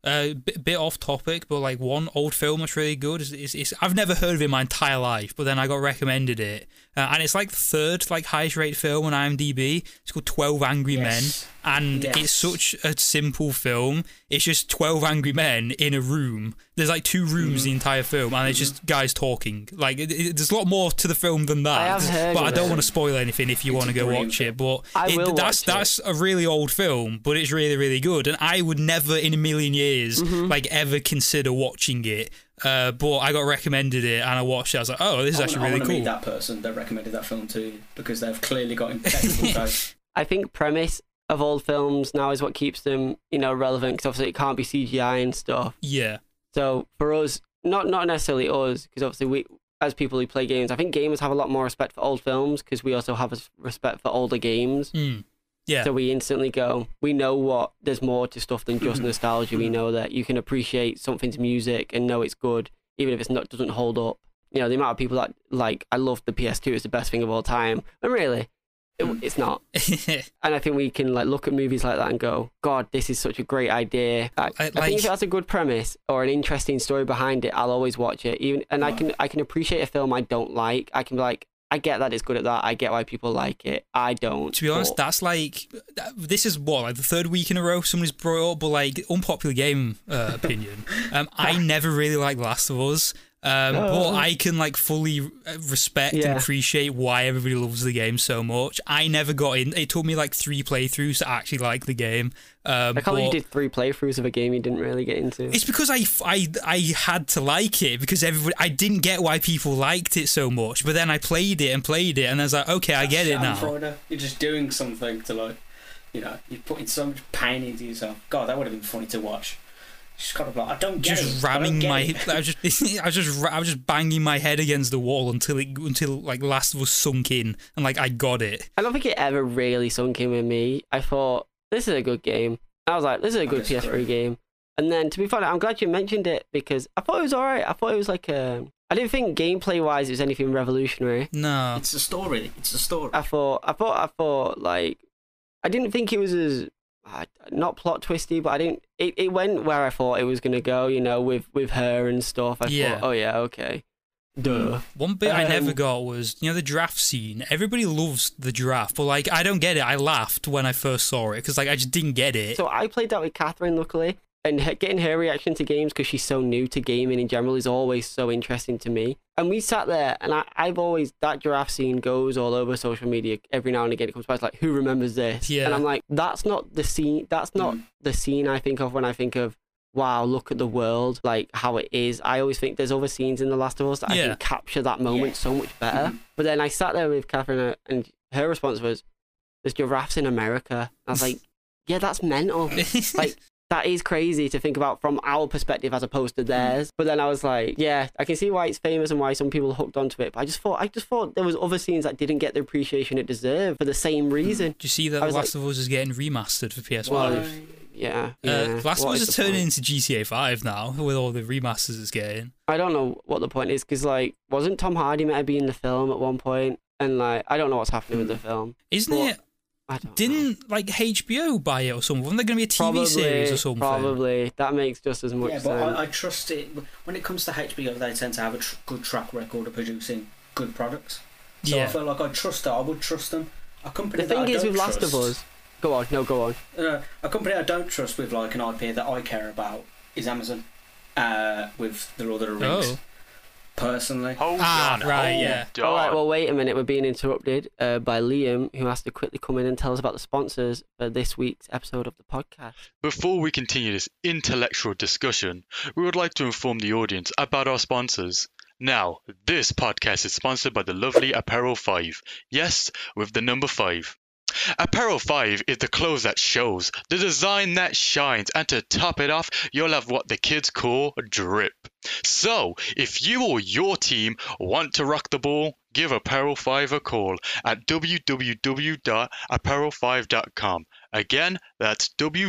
Bit off topic, but like one old film that's really good is I've never heard of it in my entire life, but then I got recommended it, and it's like the third like highest rated film on IMDb. It's called 12 Angry Men, and it's such a simple film. It's just 12 angry men in a room. There's like 2 rooms in the entire film, and it's just guys talking. Like there's a lot more to the film than that. I have heard but I don't want to spoil anything if you want to go watch it. But that's a really old film, but it's really, really good, and I would never in a million years like ever consider watching it. But I got recommended it and I watched it. I was like, oh, this is actually really cool. I want to meet that person that recommended that film to you, because they've clearly got impeccable taste. I think premise of old films now is what keeps them, relevant, because obviously it can't be CGI and stuff. Yeah. So for us, not necessarily us, because obviously we, as people who play games, I think gamers have a lot more respect for old films because we also have a respect for older games. Yeah. So we instantly go, we know there's more to stuff than just nostalgia. We know that you can appreciate something's music and know it's good, even if doesn't hold up. The amount of people that, like, I love the PS2, it's the best thing of all time. And really, it's not. And I think we can like look at movies like that and go, God, this is such a great idea. I think if it has a good premise or an interesting story behind it, I'll always watch it. I can appreciate a film I don't like. I can be like, I get that it's good at that. I get why people like it. I don't. To be honest, that's like, this is like the third week in a row somebody's brought up, but like unpopular game opinion. I never really liked Last of Us. But I can like fully respect and appreciate why everybody loves the game so much. I never got in. It took me like 3 playthroughs to actually like the game. I can't believe you did 3 playthroughs of a game you didn't really get into. It's because I had to like it, because I didn't get why people liked it so much. But then I played it, and I was like, okay, I get it now. You're just doing something to like, you're putting so much pain into yourself. God, that would have been funny to watch. Just kind of like, I don't get just it. Ramming my, I was just banging my head against the wall until like Last of Us sunk in, and like I got it. I don't think it ever really sunk in with me. I thought, this is a good game. I was like, this is a good PS3 game. And then, to be fair, I'm glad you mentioned it, because I thought it was alright. I thought it was like I didn't think gameplay wise it was anything revolutionary. No, it's a story. I thought like, I didn't think it was as not plot twisty, but it went where I thought it was gonna go, with her and stuff. I thought, oh yeah, okay. Duh. One bit I never got was, the giraffe scene. Everybody loves the giraffe, but like, I don't get it. I laughed when I first saw it, because like, I just didn't get it. So I played that with Catherine, luckily, and getting her reaction to games, because she's so new to gaming in general, is always so interesting to me. And we sat there, and I've always, that giraffe scene goes all over social media every now and again. It comes back, it's like, who remembers this? Yeah. And I'm like, that's not the scene. That's not the scene I think of when I think of, wow, look at the world, like how it is. I always think there's other scenes in The Last of Us that I can capture that moment so much better. But then I sat there with Catherine, and her response was, there's giraffes in America. I was like, yeah, that's mental. Like, that is crazy to think about from our perspective as opposed to theirs. But then I was like, yeah, I can see why it's famous and why some people are hooked onto it. But I just thought there was other scenes that didn't get the appreciation it deserved for the same reason. Do you see that The Last of Us is getting remastered for PS5? Well, yeah. Last of Us is turning into GTA 5 now with all the remasters it's getting. I don't know what the point is, because like, wasn't Tom Hardy meant to be in the film at one point? And like, I don't know what's happening with the film. Isn't it? Didn't like HBO buy it or something? Wasn't there going to be a TV series or something? Probably. That makes just as much sense. Yeah, but I trust it. When it comes to HBO, they tend to have a good track record of producing good products. So I feel like I trust that. I would trust them. A company the thing that is, I don't with trust, Last of Us... Go on. A company I don't trust with like an IP that I care about is Amazon, with the Lord of the Rings. Oh. Personally. All right, well, wait a minute. We're being interrupted by Liam, who has to quickly come in and tell us about the sponsors for this week's episode of the podcast. Before we continue this intellectual discussion, we would like to inform the audience about our sponsors. Now, this podcast is sponsored by the lovely Apparel 5. Yes, with the number 5. Apparel 5 is the clothes that shows, the design that shines, and to top it off, you'll have what the kids call drip. So, if you or your team want to rock the ball, give Apparel 5 a call at www.apparel5.com. Again, that's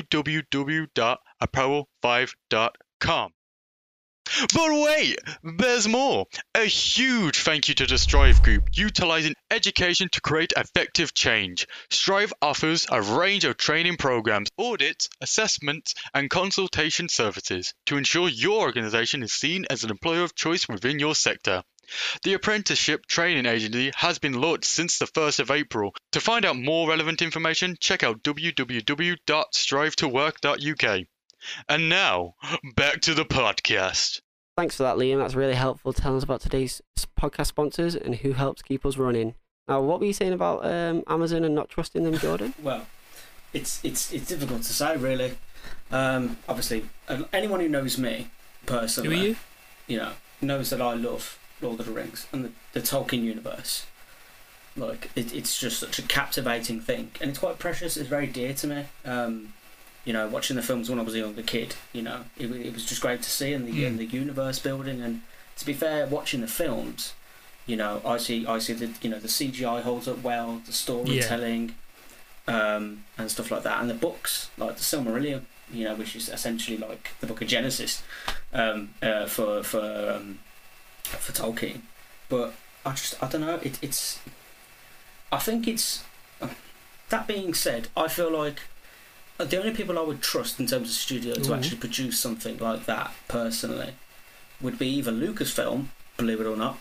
www.apparel5.com. But wait, there's more! A huge thank you to the Strive Group, utilising education to create effective change. Strive offers a range of training programs, audits, assessments, and consultation services to ensure your organisation is seen as an employer of choice within your sector. The Apprenticeship Training Agency has been launched since the 1st of April. To find out more relevant information, check out www.strivetowork.uk. And now, back to the podcast. Thanks for that, Liam. That's really helpful telling us about today's podcast sponsors and who helps keep us running. Now, what were you saying about Amazon and not trusting them, Jordan? Well, it's difficult to say, really. Obviously, anyone who knows me personally, Who are you? You know, knows that I love Lord of the Rings and the Tolkien universe. Like, it's just such a captivating thing, and it's quite precious. It's very dear to me. You know, watching the films when I was a younger kid, you know, it was just great to see, and the universe building. And to be fair, watching the films, you know, I see that, you know, the CGI holds up well, the storytelling, and stuff like that, and the books like the Silmarillion, you know, which is essentially like the Book of Genesis, for Tolkien. But I don't know. I think it's. That being said, I feel like the only people I would trust in terms of studio to actually produce something like that personally would be either Lucasfilm, believe it or not,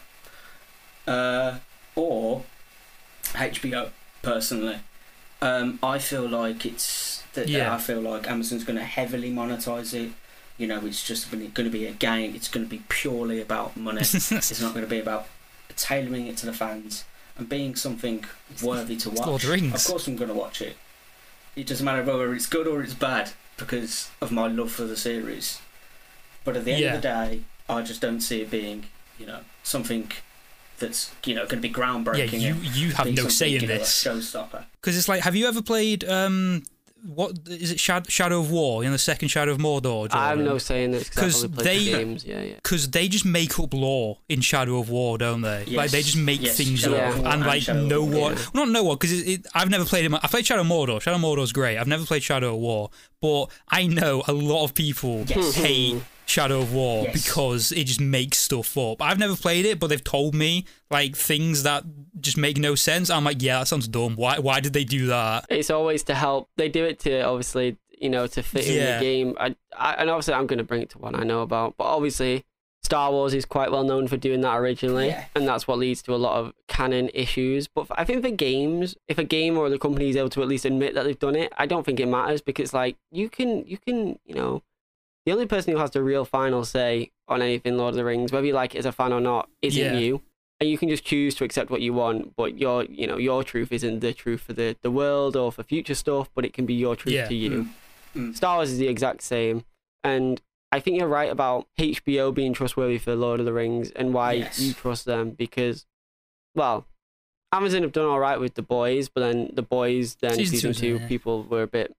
or HBO. Personally, I feel like I feel like Amazon's going to heavily monetize it. You know, it's just going to be a game. It's going to be purely about money. It's not going to be about tailoring it to the fans and being something worthy to watch. Lord of the Rings. Of course I'm going to watch it. It doesn't matter whether it's good or it's bad because of my love for the series. But at the end of the day, I just don't see it being, you know, something that's, you know, going to be groundbreaking. Yeah, you have no say in this. A showstopper. Because it's like, have you ever played what is it? Shadow of War? You know, the second Shadow of Mordor. Jordan? I have no say in this because they games. Because they just make up lore in Shadow of War, don't they? Yes. Like they just make things up and like Shadow not know what. Because I've never played it. I played Shadow of Mordor. Shadow of Mordor's great. I've never played Shadow of War, but I know a lot of people hate Shadow of War because it just makes stuff up. I've never played it, but they've told me like things that just make no sense. I'm like, yeah, that sounds dumb. Why did they do that? It's always to help. They do it to obviously, you know, to fit in the game. And obviously I'm going to bring it to one I know about, but obviously Star Wars is quite well known for doing that originally, and that's what leads to a lot of canon issues. But I think for games, if a game or the company is able to at least admit that they've done it, I don't think it matters because like you can, you know, the only person who has the real final say on anything Lord of the Rings, whether you like it as a fan or not, isn't you. And you can just choose to accept what you want, but your truth isn't the truth for the world or for future stuff, but it can be your truth to you. Star Wars is the exact same. And I think you're right about HBO being trustworthy for Lord of the Rings and why you trust them because, well, Amazon have done all right with The Boys, but then The Boys, then season 2, people were a bit,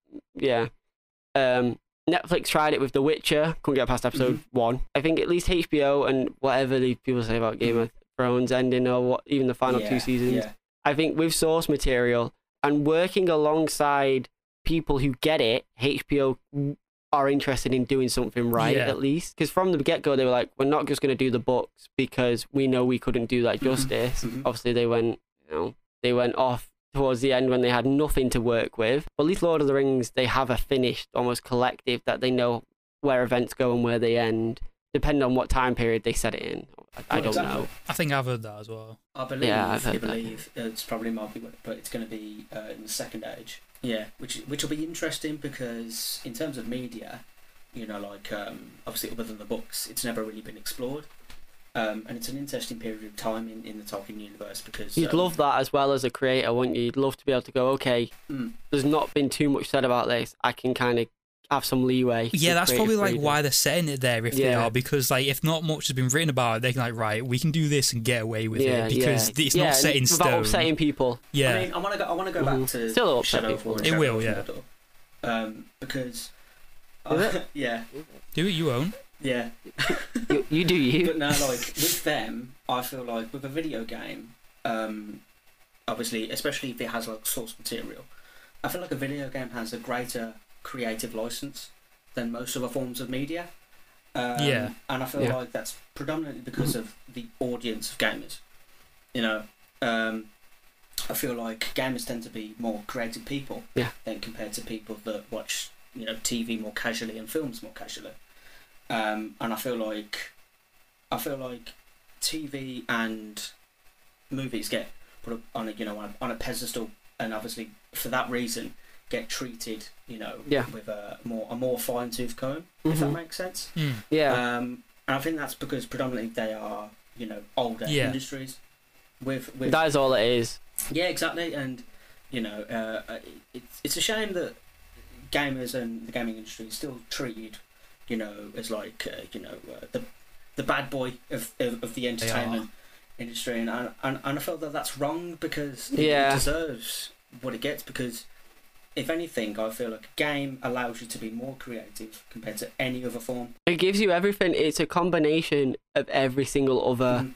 Netflix tried it with The Witcher, couldn't get past episode 1. I think at least HBO and whatever the people say about Game of Thrones ending or even the final 2 seasons, I think with source material and working alongside people who get it, HBO are interested in doing something right at least. Because from the get-go, they were like, we're not just going to do the books because we know we couldn't do that justice. Obviously, they went off towards the end when they had nothing to work with. But at least Lord of the Rings, they have a finished, almost collective that they know where events go and where they end, depending on what time period they set it in. I don't know. I think I've heard that as well. I believe it's probably might be, but it's going to be in the Second Age. Yeah, which will be interesting because in terms of media, you know, like obviously other than the books, it's never really been explored. And it's an interesting period of time in the Tolkien universe because you'd love that as well as a creator, wouldn't you? You'd love to be able to go, okay, there's not been too much said about this. I can kind of have some leeway. Yeah, that's probably like freedom. why they're setting it there if they are, because like if not much has been written about it, they can like, right, we can do this and get away with it because it's not set in stone. Without upsetting people. Yeah. I mean, I want to go back to Still Shadow upset Fall. It will, yeah. Because yeah. Do it, you own. Yeah. you do you. But now, like with them, I feel like with a video game, obviously, especially if it has like source material, I feel like a video game has a greater creative license than most other forms of media. And I feel like that's predominantly because of the audience of gamers. You know, I feel like gamers tend to be more creative people than compared to people that watch, you know, TV more casually and films more casually. And I feel like TV and movies get put up on a, you know, on a pedestal, and obviously for that reason get treated, you know, with a more fine-tooth comb, if that makes sense. And I think that's because predominantly they are, you know, older industries. With that is all it is. Yeah, exactly. And you know, it's a shame that gamers and the gaming industry is still treated, you know, as like you know, the bad boy of the entertainment industry, and I felt that that's wrong, because it deserves what it gets, because if anything, I feel like a game allows you to be more creative compared to any other form. It gives you everything. It's a combination of every single other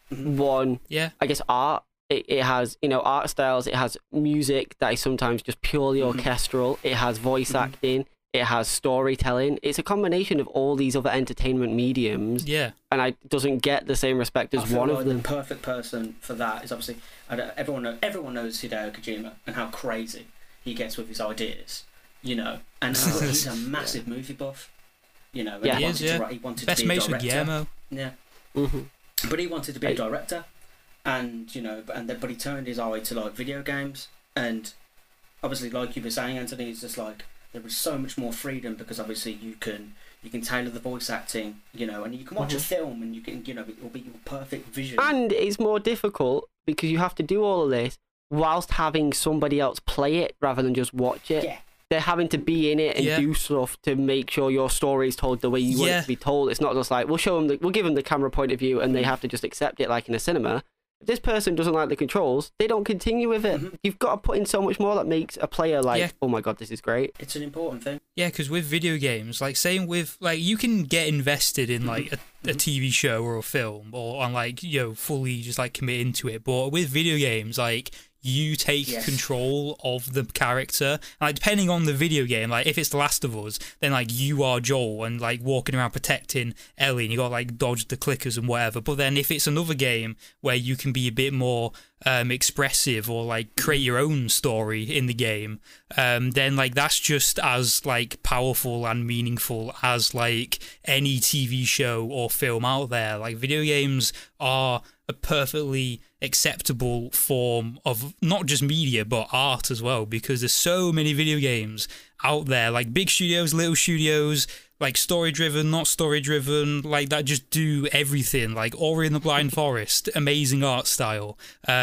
one. Yeah. I guess art. It has, you know, art styles. It has music that is sometimes just purely orchestral. It has voice acting. It has storytelling. It's a combination of all these other entertainment mediums. Yeah. And it doesn't get the same respect as one of them. The perfect person for that is obviously everyone knows Hideo Kojima and how crazy he gets with his ideas, you know, and he's a massive movie buff, you know. And he wanted Best to be a mates with director. Guillermo. But he wanted to be a director, and you know, but he turned his eye to like video games, and obviously, like you were saying, Anthony, it's just like there was so much more freedom, because obviously you can tailor the voice acting, you know, and you can watch a film and you can, you know, it will be your perfect vision. And it's more difficult because you have to do all of this whilst having somebody else play it rather than just watch it. Yeah. They're having to be in it and do stuff to make sure your story is told the way you want it to be told. It's not just like, we'll give them the camera point of view and they have to just accept it like in a cinema. If this person doesn't like the controls, they don't continue with it. You've got to put in so much more that makes a player like, oh my god, this is great. It's an important thing. Yeah, because with video games, like same with, like, you can get invested in like a TV show or a film, or on like, you know, fully just like commit into it. But with video games, like, you take control of the character, and like depending on the video game, like if it's The Last of Us, then like you are Joel and like walking around protecting Ellie, and you got like dodge the clickers and whatever. But then if it's another game where you can be a bit more expressive, or like create your own story in the game, then like that's just as like powerful and meaningful as like any TV show or film out there. Like video games are a perfectly acceptable form of not just media but art as well, because there's so many video games out there, like big studios, little studios, like story driven, not story driven, like that just do everything. Like Ori and the Blind Forest, amazing art style.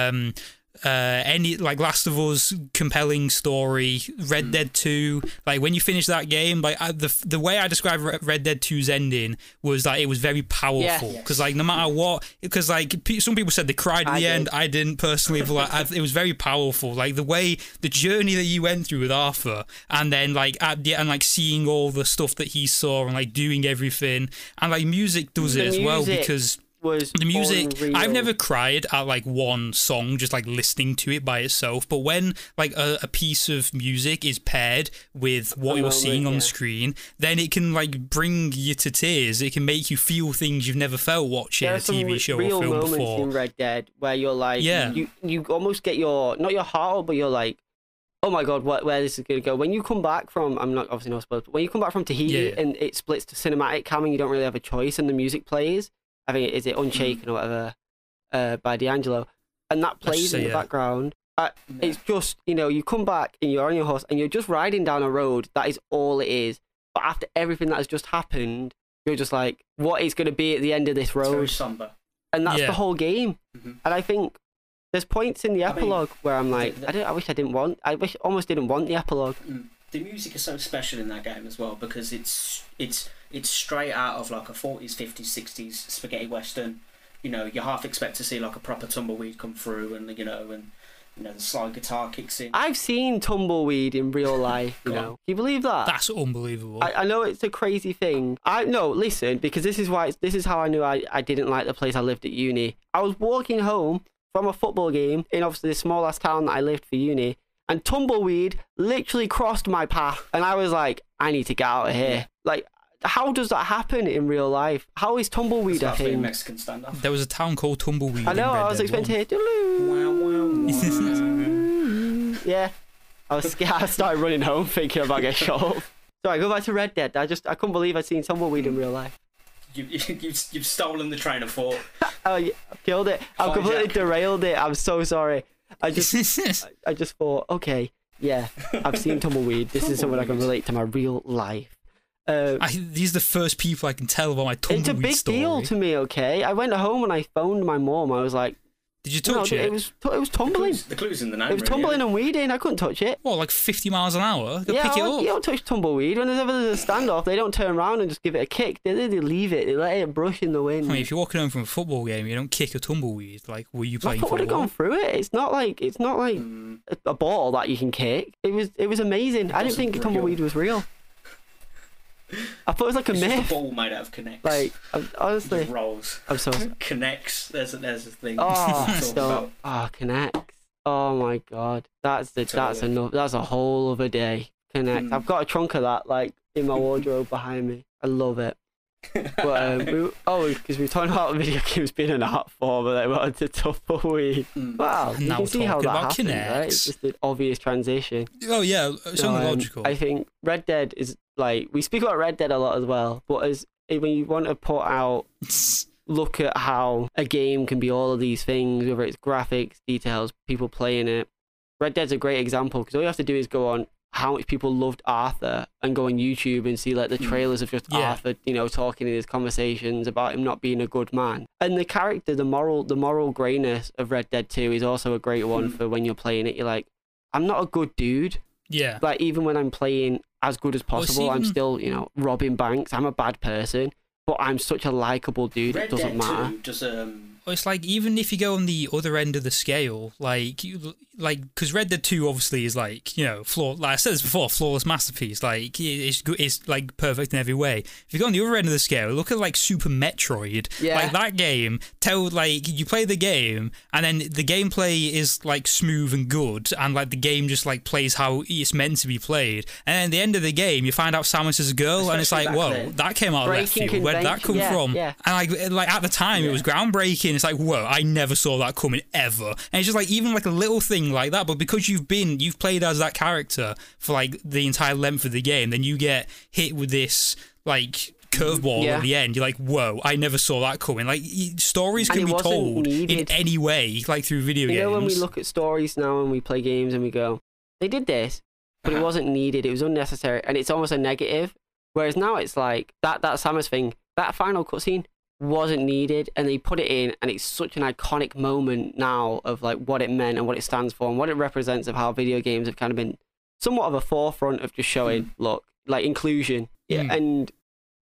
Any like Last of Us, compelling story. Red Dead 2, like when you finish that game, like the way I describe Red Dead 2's ending was that it was very powerful, because like no matter what, because like some people said they cried at the end. I didn't personally, but like, it was very powerful. Like the journey that you went through with Arthur, and then like at the end, like seeing all the stuff that he saw and like doing everything, and like music does it as well, because the music, unreal. I've never cried at like one song just like listening to it by itself, but when like a piece of music is paired with what you're seeing on the screen, then it can like bring you to tears. It can make you feel things you've never felt watching a TV show or film before. There are some real moments in Red Dead where you're like, you almost get not your heart up, but you're like, oh my god, where this is going to go. When you come back from, I'm not obviously not supposed, but when you come back from Tahiti and it splits to cinematic cam and you don't really have a choice and the music plays, I think is it Unshaken or whatever, by D'Angelo, and that plays in the background. It's just, you know, you come back and you're on your horse and you're just riding down a road. That is all it is. But after everything that has just happened, you're just like, what is going to be at the end of this road? It's very somber. And that's the whole game. And I think there's points in the epilogue where I'm like, I almost didn't want the epilogue. the music is so special in that game as well, because it's straight out of like a 40s, 50s, 60s spaghetti western. You know, you half expect to see like a proper tumbleweed come through, and the slide guitar kicks in. I've seen tumbleweed in real life, you know. Can you believe that? That's unbelievable. I know it's a crazy thing. Listen, because this is how I knew I didn't like the place I lived at uni. I was walking home from a football game in obviously the small ass town that I lived for uni, and tumbleweed literally crossed my path, and I was like, I need to get out of here. Yeah. Like, how does that happen in real life? How is tumbleweed a thing? Mexican standoff. There was a town called Tumbleweed. I know. I was expecting to hear. Yeah. I was scared. I started running home thinking about getting shot up. Sorry, go back to Red Dead. I couldn't believe I'd seen tumbleweed in real life. You've stolen the train of thought. Oh, yeah, I've killed it. I've completely derailed it. I'm so sorry. I just thought, okay, yeah, I've seen tumbleweed. This is something I can relate to my real life. These are the first people I can tell about my tumbleweed story. It's a big deal to me, okay? I went home and I phoned my mom. I was like, did you touch it? It was tumbling. The clue's in the name. It was tumbling and weeding. I couldn't touch it. What, like 50 miles an hour? Go pick it up. You don't touch tumbleweed. Whenever there's a standoff, they don't turn around and just give it a kick. They leave it. They let it brush in the wind. I mean, if you're walking home from a football game, you don't kick a tumbleweed. Like, were you playing football? I would have gone through it. It's not like a ball that you can kick. It was amazing. I didn't think tumbleweed was real. I thought it was like a myth. Just a ball made out of connects. Like, honestly, rolls. I'm so connects. There's a thing. Connects. Oh my god, that's enough. That's a whole other day. Connect. I've got a trunk of that like in my wardrobe behind me. I love it. But because we're talking about video games being an art form, and I wanted to tumbleweed. Wow, you can see how that happens, right? It's just an obvious transition. Oh yeah, it's only logical. I think Red Dead is like, we speak about Red Dead a lot as well, but when you want to put out, look at how a game can be all of these things, whether it's graphics, details, people playing it. Red Dead's a great example, because all you have to do is go on how much people loved Arthur and go on YouTube and see like the trailers of just Arthur, talking in his conversations about him not being a good man. And the character, the moral grayness of Red Dead 2 is also a great one for when you're playing it. You're like, I'm not a good dude. Yeah. Like, even when I'm playing as good as possible, I'm still, robbing banks. I'm a bad person, but I'm such a likable dude. It doesn't matter. It's like, even if you go on the other end of the scale, because Red Dead 2 obviously is like, like I said this before, flawless masterpiece. Like, it's like perfect in every way. If you go on the other end of the scale, look at like Super Metroid. Yeah. Like, that game, you play the game, and then the gameplay is like smooth and good, and like the game just like plays how it's meant to be played. And then at the end of the game, you find out Samus is a girl, and it's like, whoa, that came out of left field. Where did that come from? Yeah. And like at the time, it was groundbreaking. It's like, whoa, I never saw that coming ever. And it's just like, even like a little thing like that, but because you've played as that character for like the entire length of the game, then you get hit with this like curveball at the end. You're like, whoa, I never saw that coming. Like, stories can be told in any way, like through video games. When we look at stories now and we play games and we go, they did this, but it wasn't needed, it was unnecessary, and it's almost a negative. Whereas now it's like that Samus thing, that final cutscene wasn't needed, and they put it in, and it's such an iconic moment now of like what it meant and what it stands for and what it represents of how video games have kind of been somewhat of a forefront of just showing look, like, inclusion. And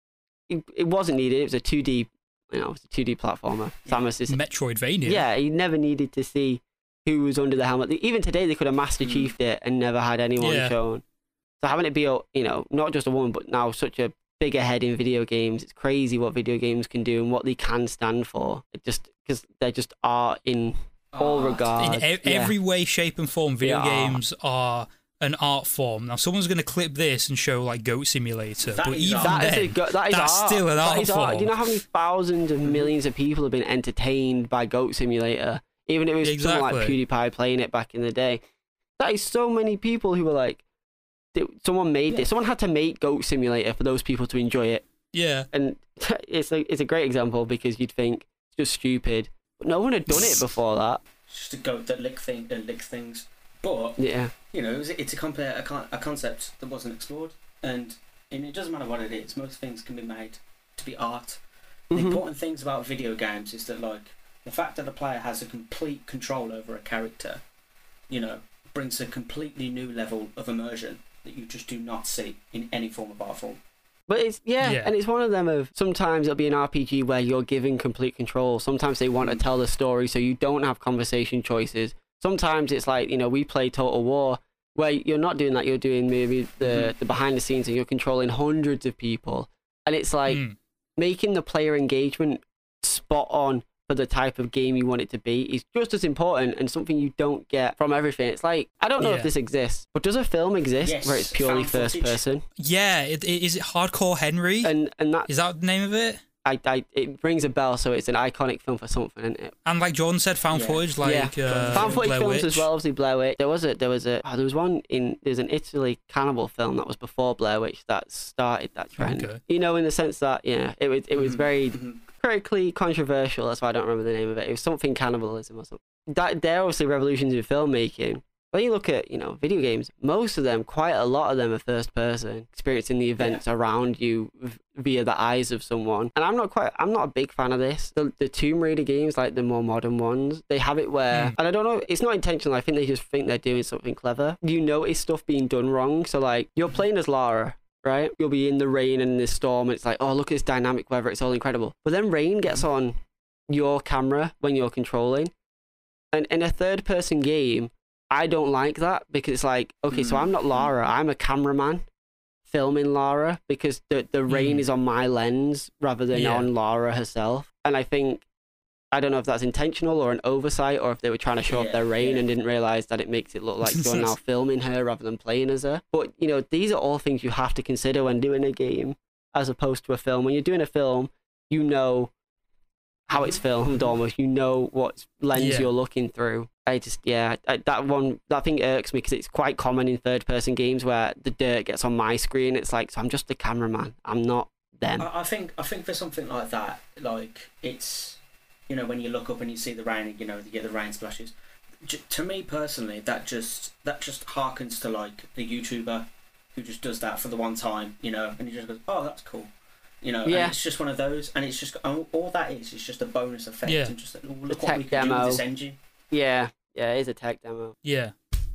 it wasn't needed. It was a 2D, it's a 2D platformer. Samus is Metroidvania. Yeah, you never needed to see who was under the helmet. Even today, they could have Master Chiefed it and never had anyone shown. So having it be, not just a woman, but now such a bigger head in video games, it's crazy what video games can do and what they can stand for. Just because they just are in all regards. In every way, shape, and form, video games are an art form. Now, someone's going to clip this and show like Goat Simulator, but even that's still an art form. Do you know how many thousands of millions of people have been entertained by Goat Simulator? Even if it was someone like PewDiePie playing it back in the day. That is so many people who were like, someone made this. Someone had to make Goat Simulator for those people to enjoy it. Yeah. And it's a great example, because you'd think it's just stupid, but no one had done it before that. It's just a goat that licks things. But it's a concept that wasn't explored, and it doesn't matter what it is. Most things can be made to be art. The important things about video games is that, like, the fact that the player has a complete control over a character, brings a completely new level of immersion. that you just do not see in any form of art form. But it's and it's one of them of sometimes it'll be an RPG where you're given complete control. Sometimes they want to tell the story so you don't have conversation choices. Sometimes it's like, you know, we play Total War where you're not doing that. You're doing maybe the behind the scenes and you're controlling hundreds of people. And it's like making the player engagement spot on for the type of game you want it to be is just as important and something you don't get from everything. It's like, I don't know if this exists, but does a film exist where it's purely first person? Yeah, is it Hardcore Henry? And that is that the name of it? It rings a bell, so it's an iconic film for something, isn't it? And like Jordan said, found footage, like found footage Blair films Witch. as well. Obviously, Blair Witch. There was one there's an Italy cannibal film that was before Blair Witch that started that trend. Okay. You know, in the sense that it was very critically controversial. That's why I don't remember the name of it. It was something cannibalism or something. That they're obviously revolutions in filmmaking. When you look at, you know, video games, most of them, quite a lot of them are first person, experiencing the events around you via the eyes of someone. And I'm not a big fan of this. The Tomb Raider games, like the more modern ones, they have it where, and I don't know, it's not intentional. I think they just think they're doing something clever. You notice stuff being done wrong. So like, you're playing as Lara, right? You'll be in the rain and the storm, and it's like, oh, look at this dynamic weather. It's all incredible. But then rain gets on your camera when you're controlling. And in a third person game, I don't like that because it's like, okay, so I'm not Lara, I'm a cameraman filming Lara because the rain is on my lens rather than on Lara herself. And I think, I don't know if that's intentional or an oversight or if they were trying to show off their rain and didn't realize that it makes it look like you're now filming her rather than playing as her. But, you know, these are all things you have to consider when doing a game as opposed to a film. When you're doing a film, you know how it's filmed almost, you know what lens you're looking through. I just, that thing irks me because it's quite common in third person games where the dirt gets on my screen. It's like, so I'm just the cameraman, I'm not them. I think for something like that, like it's, you know, when you look up and you see the rain, you know, you get the rain splashes. To me personally, that just harkens to like the YouTuber who just does that for the one time, you know, and he just goes, oh, that's cool. You know, and it's just one of those, and it's just all that is just a bonus effect, and just look what we can do with this engine. Yeah, it is a tech demo. Yeah,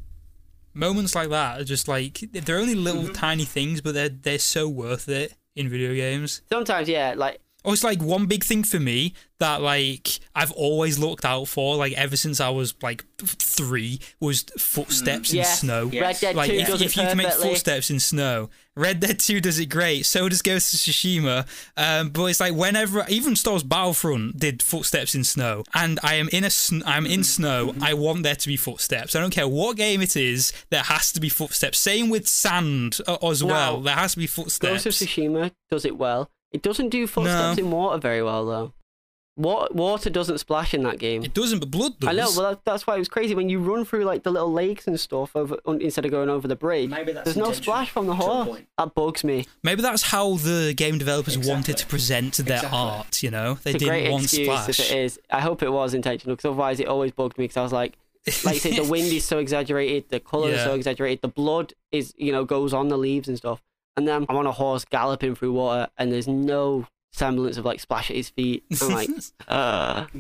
moments like that are just like, they're only little tiny things, but they're so worth it in video games. Sometimes, like. Oh, it's like one big thing for me that like I've always looked out for, like ever since I was like 3, was footsteps in snow. Red Dead 2 like does if you can make footsteps in snow, Red Dead 2 does it great. So does Ghost of Tsushima. But it's like whenever, even Star Wars Battlefront did footsteps in snow, and I'm in snow. I want there to be footsteps. I don't care what game it is. There has to be footsteps. Same with sand as well. There has to be footsteps. Ghost of Tsushima does it well. It doesn't do footsteps in water very well, though. Water doesn't splash in that game. It doesn't, but blood does. I know, well, that's why it was crazy. When you run through like the little lakes and stuff instead of going over the bridge, there's no splash from the horse. That bugs me. Maybe that's how the game developers wanted to present their art, you know? They didn't want splash. If it is. I hope it was intentional, because otherwise it always bugged me, because I was like you say, the wind is so exaggerated, the colours are so exaggerated, the blood is, you know, goes on the leaves and stuff. And then I'm on a horse galloping through water, and there's no semblance of like splash at his feet. I'm like,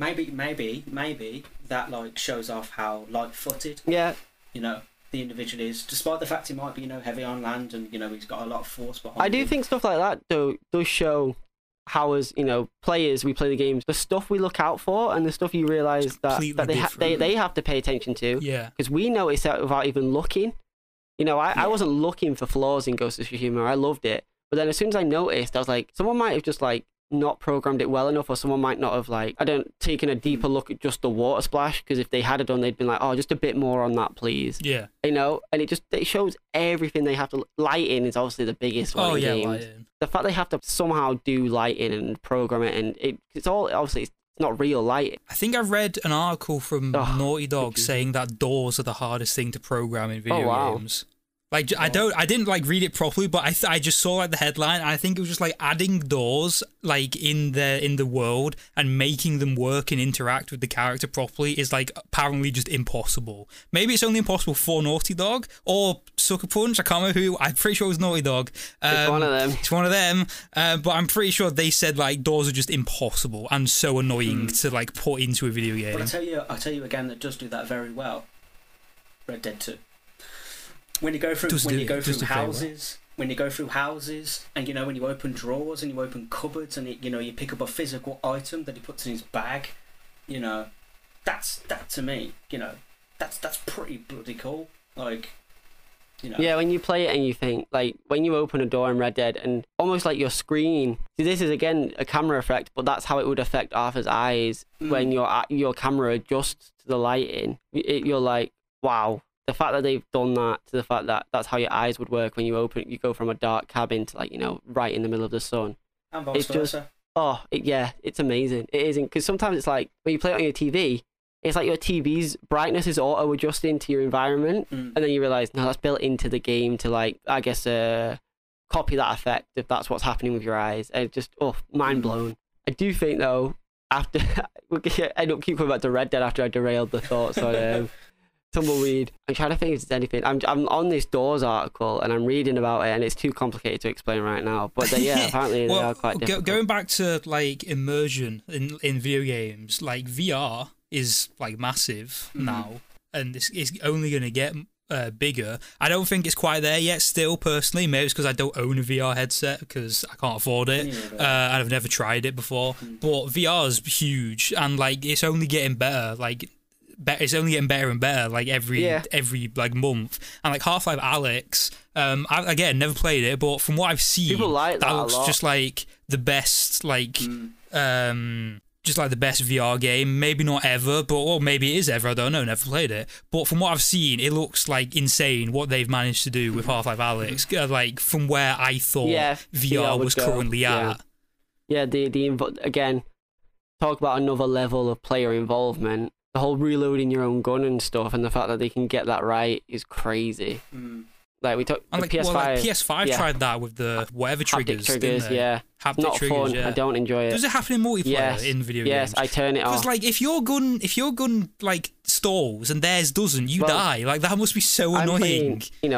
maybe that like shows off how light-footed, you know, the individual is, despite the fact he might be, you know, heavy on land and, you know, he's got a lot of force behind him. I do think stuff like that though does show how, as, you know, players, we play the games, the stuff we look out for and the stuff you realise that they have to pay attention to. Yeah, because we notice that without even looking. You know, I wasn't looking for flaws in Ghost of Tsushima. I loved it. But then as soon as I noticed, I was like, someone might have just like not programmed it well enough, or someone might not have like, taken a deeper look at just the water splash, because if they had done, they'd been like, oh, just a bit more on that, please. Yeah. You know, and it shows everything they have to. Lighting is obviously the biggest one. Lighting. The fact they have to somehow do lighting and program it, and it's all, obviously, it's not real lighting. I think I read an article from Naughty Dog saying that doors are the hardest thing to program in video games. Like, I didn't like read it properly, but I just saw like the headline, and I think it was just like adding doors like in the world and making them work and interact with the character properly is like apparently just impossible. Maybe it's only impossible for Naughty Dog or Sucker Punch. I can't remember who. I'm pretty sure it was Naughty Dog. It's one of them. It's one of them. But I'm pretty sure they said like doors are just impossible and so annoying to like put into a video game. But I'll tell you again that does do that very well. Red Dead 2. when you go through houses. When you go through houses, and you know, when you open drawers and you open cupboards, and you know, you pick up a physical item that he puts in his bag, you know, that to me, you know, that's pretty bloody cool. Like, you know. Yeah, when you play it and you think, like, when you open a door in Red Dead and almost like your screen. See, this is again a camera effect, but that's how it would affect Arthur's eyes when your camera adjusts to the lighting. You're like, wow. The fact that they've done that, to the fact that that's how your eyes would work when you go from a dark cabin to, like, you know, right in the middle of the sun. And vice versa. It's amazing. It isn't, because sometimes it's like when you play it on your TV, it's like your TV's brightness is auto adjusting to your environment, and then you realize, no, that's built into the game to, like, I guess, copy that effect if that's what's happening with your eyes. And it's just mind blown. I do think though, after I don't keep coming back to Red Dead after I derailed the thoughts on Tumbleweed. I'm trying to think if there's anything. I'm on this Doors article and I'm reading about it, and it's too complicated to explain right now. But apparently they are quite difficult. Going back to like immersion in video games, like VR is like massive now, and it's only going to get bigger. I don't think it's quite there yet still, personally. Maybe it's because I don't own a VR headset because I can't afford it, and I've never tried it before. But VR is huge, and like it's only getting better. Like it's only getting better and better, like every like month. And like Half-Life Alyx, I again never played it, but from what I've seen, people like that looks a lot. just like the best, like just like the best VR game. Maybe not ever, but or maybe it is ever. I don't know. Never played it, but from what I've seen, it looks like insane what they've managed to do with Half-Life Alyx. Like from where I thought VR was currently at. Yeah, again, talk about another level of player involvement. The whole reloading your own gun and stuff, and the fact that they can get that right is crazy. Like we talked, PS5. PS5 tried that with the whatever triggers. Haptic triggers, Haptic not triggers, fun. I don't enjoy it. Does it happen in multiplayer in video games? Yes, I turn it off. Because like if your gun like stalls and theirs doesn't, you die. Like that must be so annoying.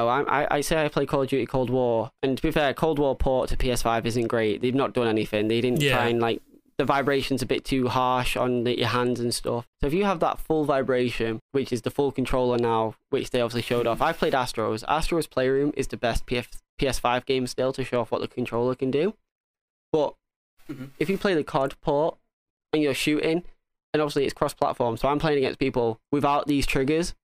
I say I play Call of Duty Cold War, and to be fair, Cold War port to PS5 isn't great. They've not done anything. They didn't try and like. The vibration's a bit too harsh on your hands and stuff. So if you have that full vibration, which is the full controller now, which they obviously showed off. I've played Astro's. Astro's Playroom is the best PS5 game still to show off what the controller can do. But if you play the COD port and you're shooting, and obviously it's cross-platform, so I'm playing against people without these triggers,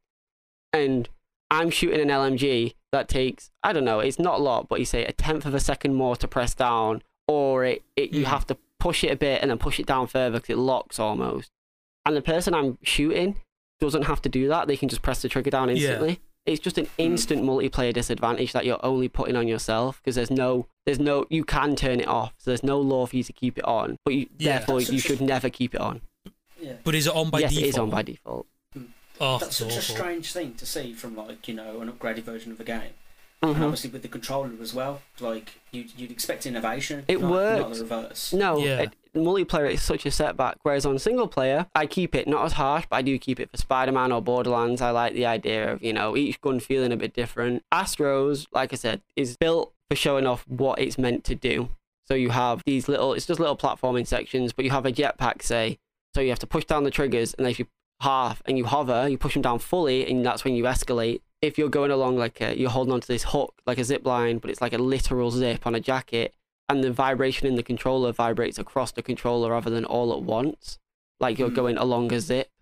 and I'm shooting an LMG that takes, I don't know, it's not a lot, but you say 1/10 of a second more to press down, or you have to push it a bit and then push it down further because it locks almost. And the person I'm shooting doesn't have to do that. They can just press the trigger down instantly. It's just an instant multiplayer disadvantage that you're only putting on yourself, because there's no you can turn it off, so there's no law for you to keep it on, but therefore you should never keep it on. But is it on by default? Yes, it is on by default. That's such a strange thing to see from, like, you know, an upgraded version of the game. And obviously with the controller as well, like you'd expect innovation. It works. Not the reverse. No, multiplayer is such a setback. Whereas on single player, I keep it not as harsh, but I do keep it for Spider-Man or Borderlands. I like the idea of, you know, each gun feeling a bit different. Astro's, like I said, is built for showing off what it's meant to do. So you have these it's just little platforming sections, but you have a jetpack, say, so you have to push down the triggers, and if you you hover, you push them down fully, and that's when you escalate. If you're going along you're holding onto this hook like a zip line, but it's like a literal zip on a jacket, and the vibration in the controller vibrates across the controller rather than all at once, like you're going along a zip.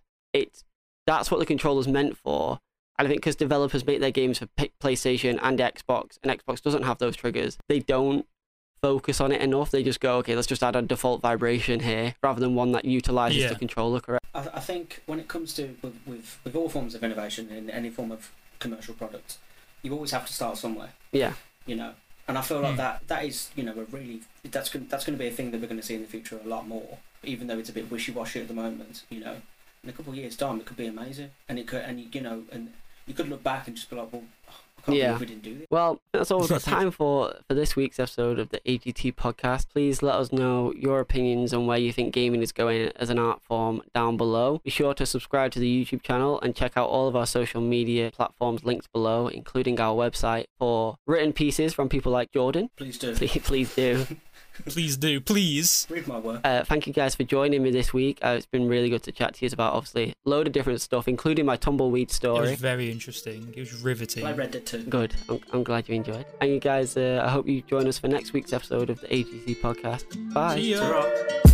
That's what the controller's meant for. And I think because developers make their games for PlayStation and Xbox, and Xbox doesn't have those triggers, they don't focus on it enough. They just go, okay, let's just add a default vibration here, rather than one that utilizes the controller correct. I think when it comes to with all forms of innovation in any form of commercial product, you always have to start somewhere. You know, and I feel like that is, you know, that's going to be a thing that we're going to see in the future a lot more. Even though it's a bit wishy-washy at the moment, you know, in a couple of years' time it could be amazing, and you could look back and just be like, well, I can't believe we didn't do this. Well, that's all we've got time for this week's episode of the AGT podcast. Please let us know your opinions on where you think gaming is going as an art form down below. Be sure to subscribe to the YouTube channel and check out all of our social media platforms linked below, including our website, for written pieces from people like Jordan. Please do. Please do. Please do, please. Read my work. Thank you guys for joining me this week. It's been really good to chat to you about, obviously, a load of different stuff, including my tumbleweed story. It was very interesting. It was riveting. I read it too. Good. I'm glad you enjoyed. And you guys, I hope you join us for next week's episode of the AGC podcast. Bye. See ya. Ta-ra.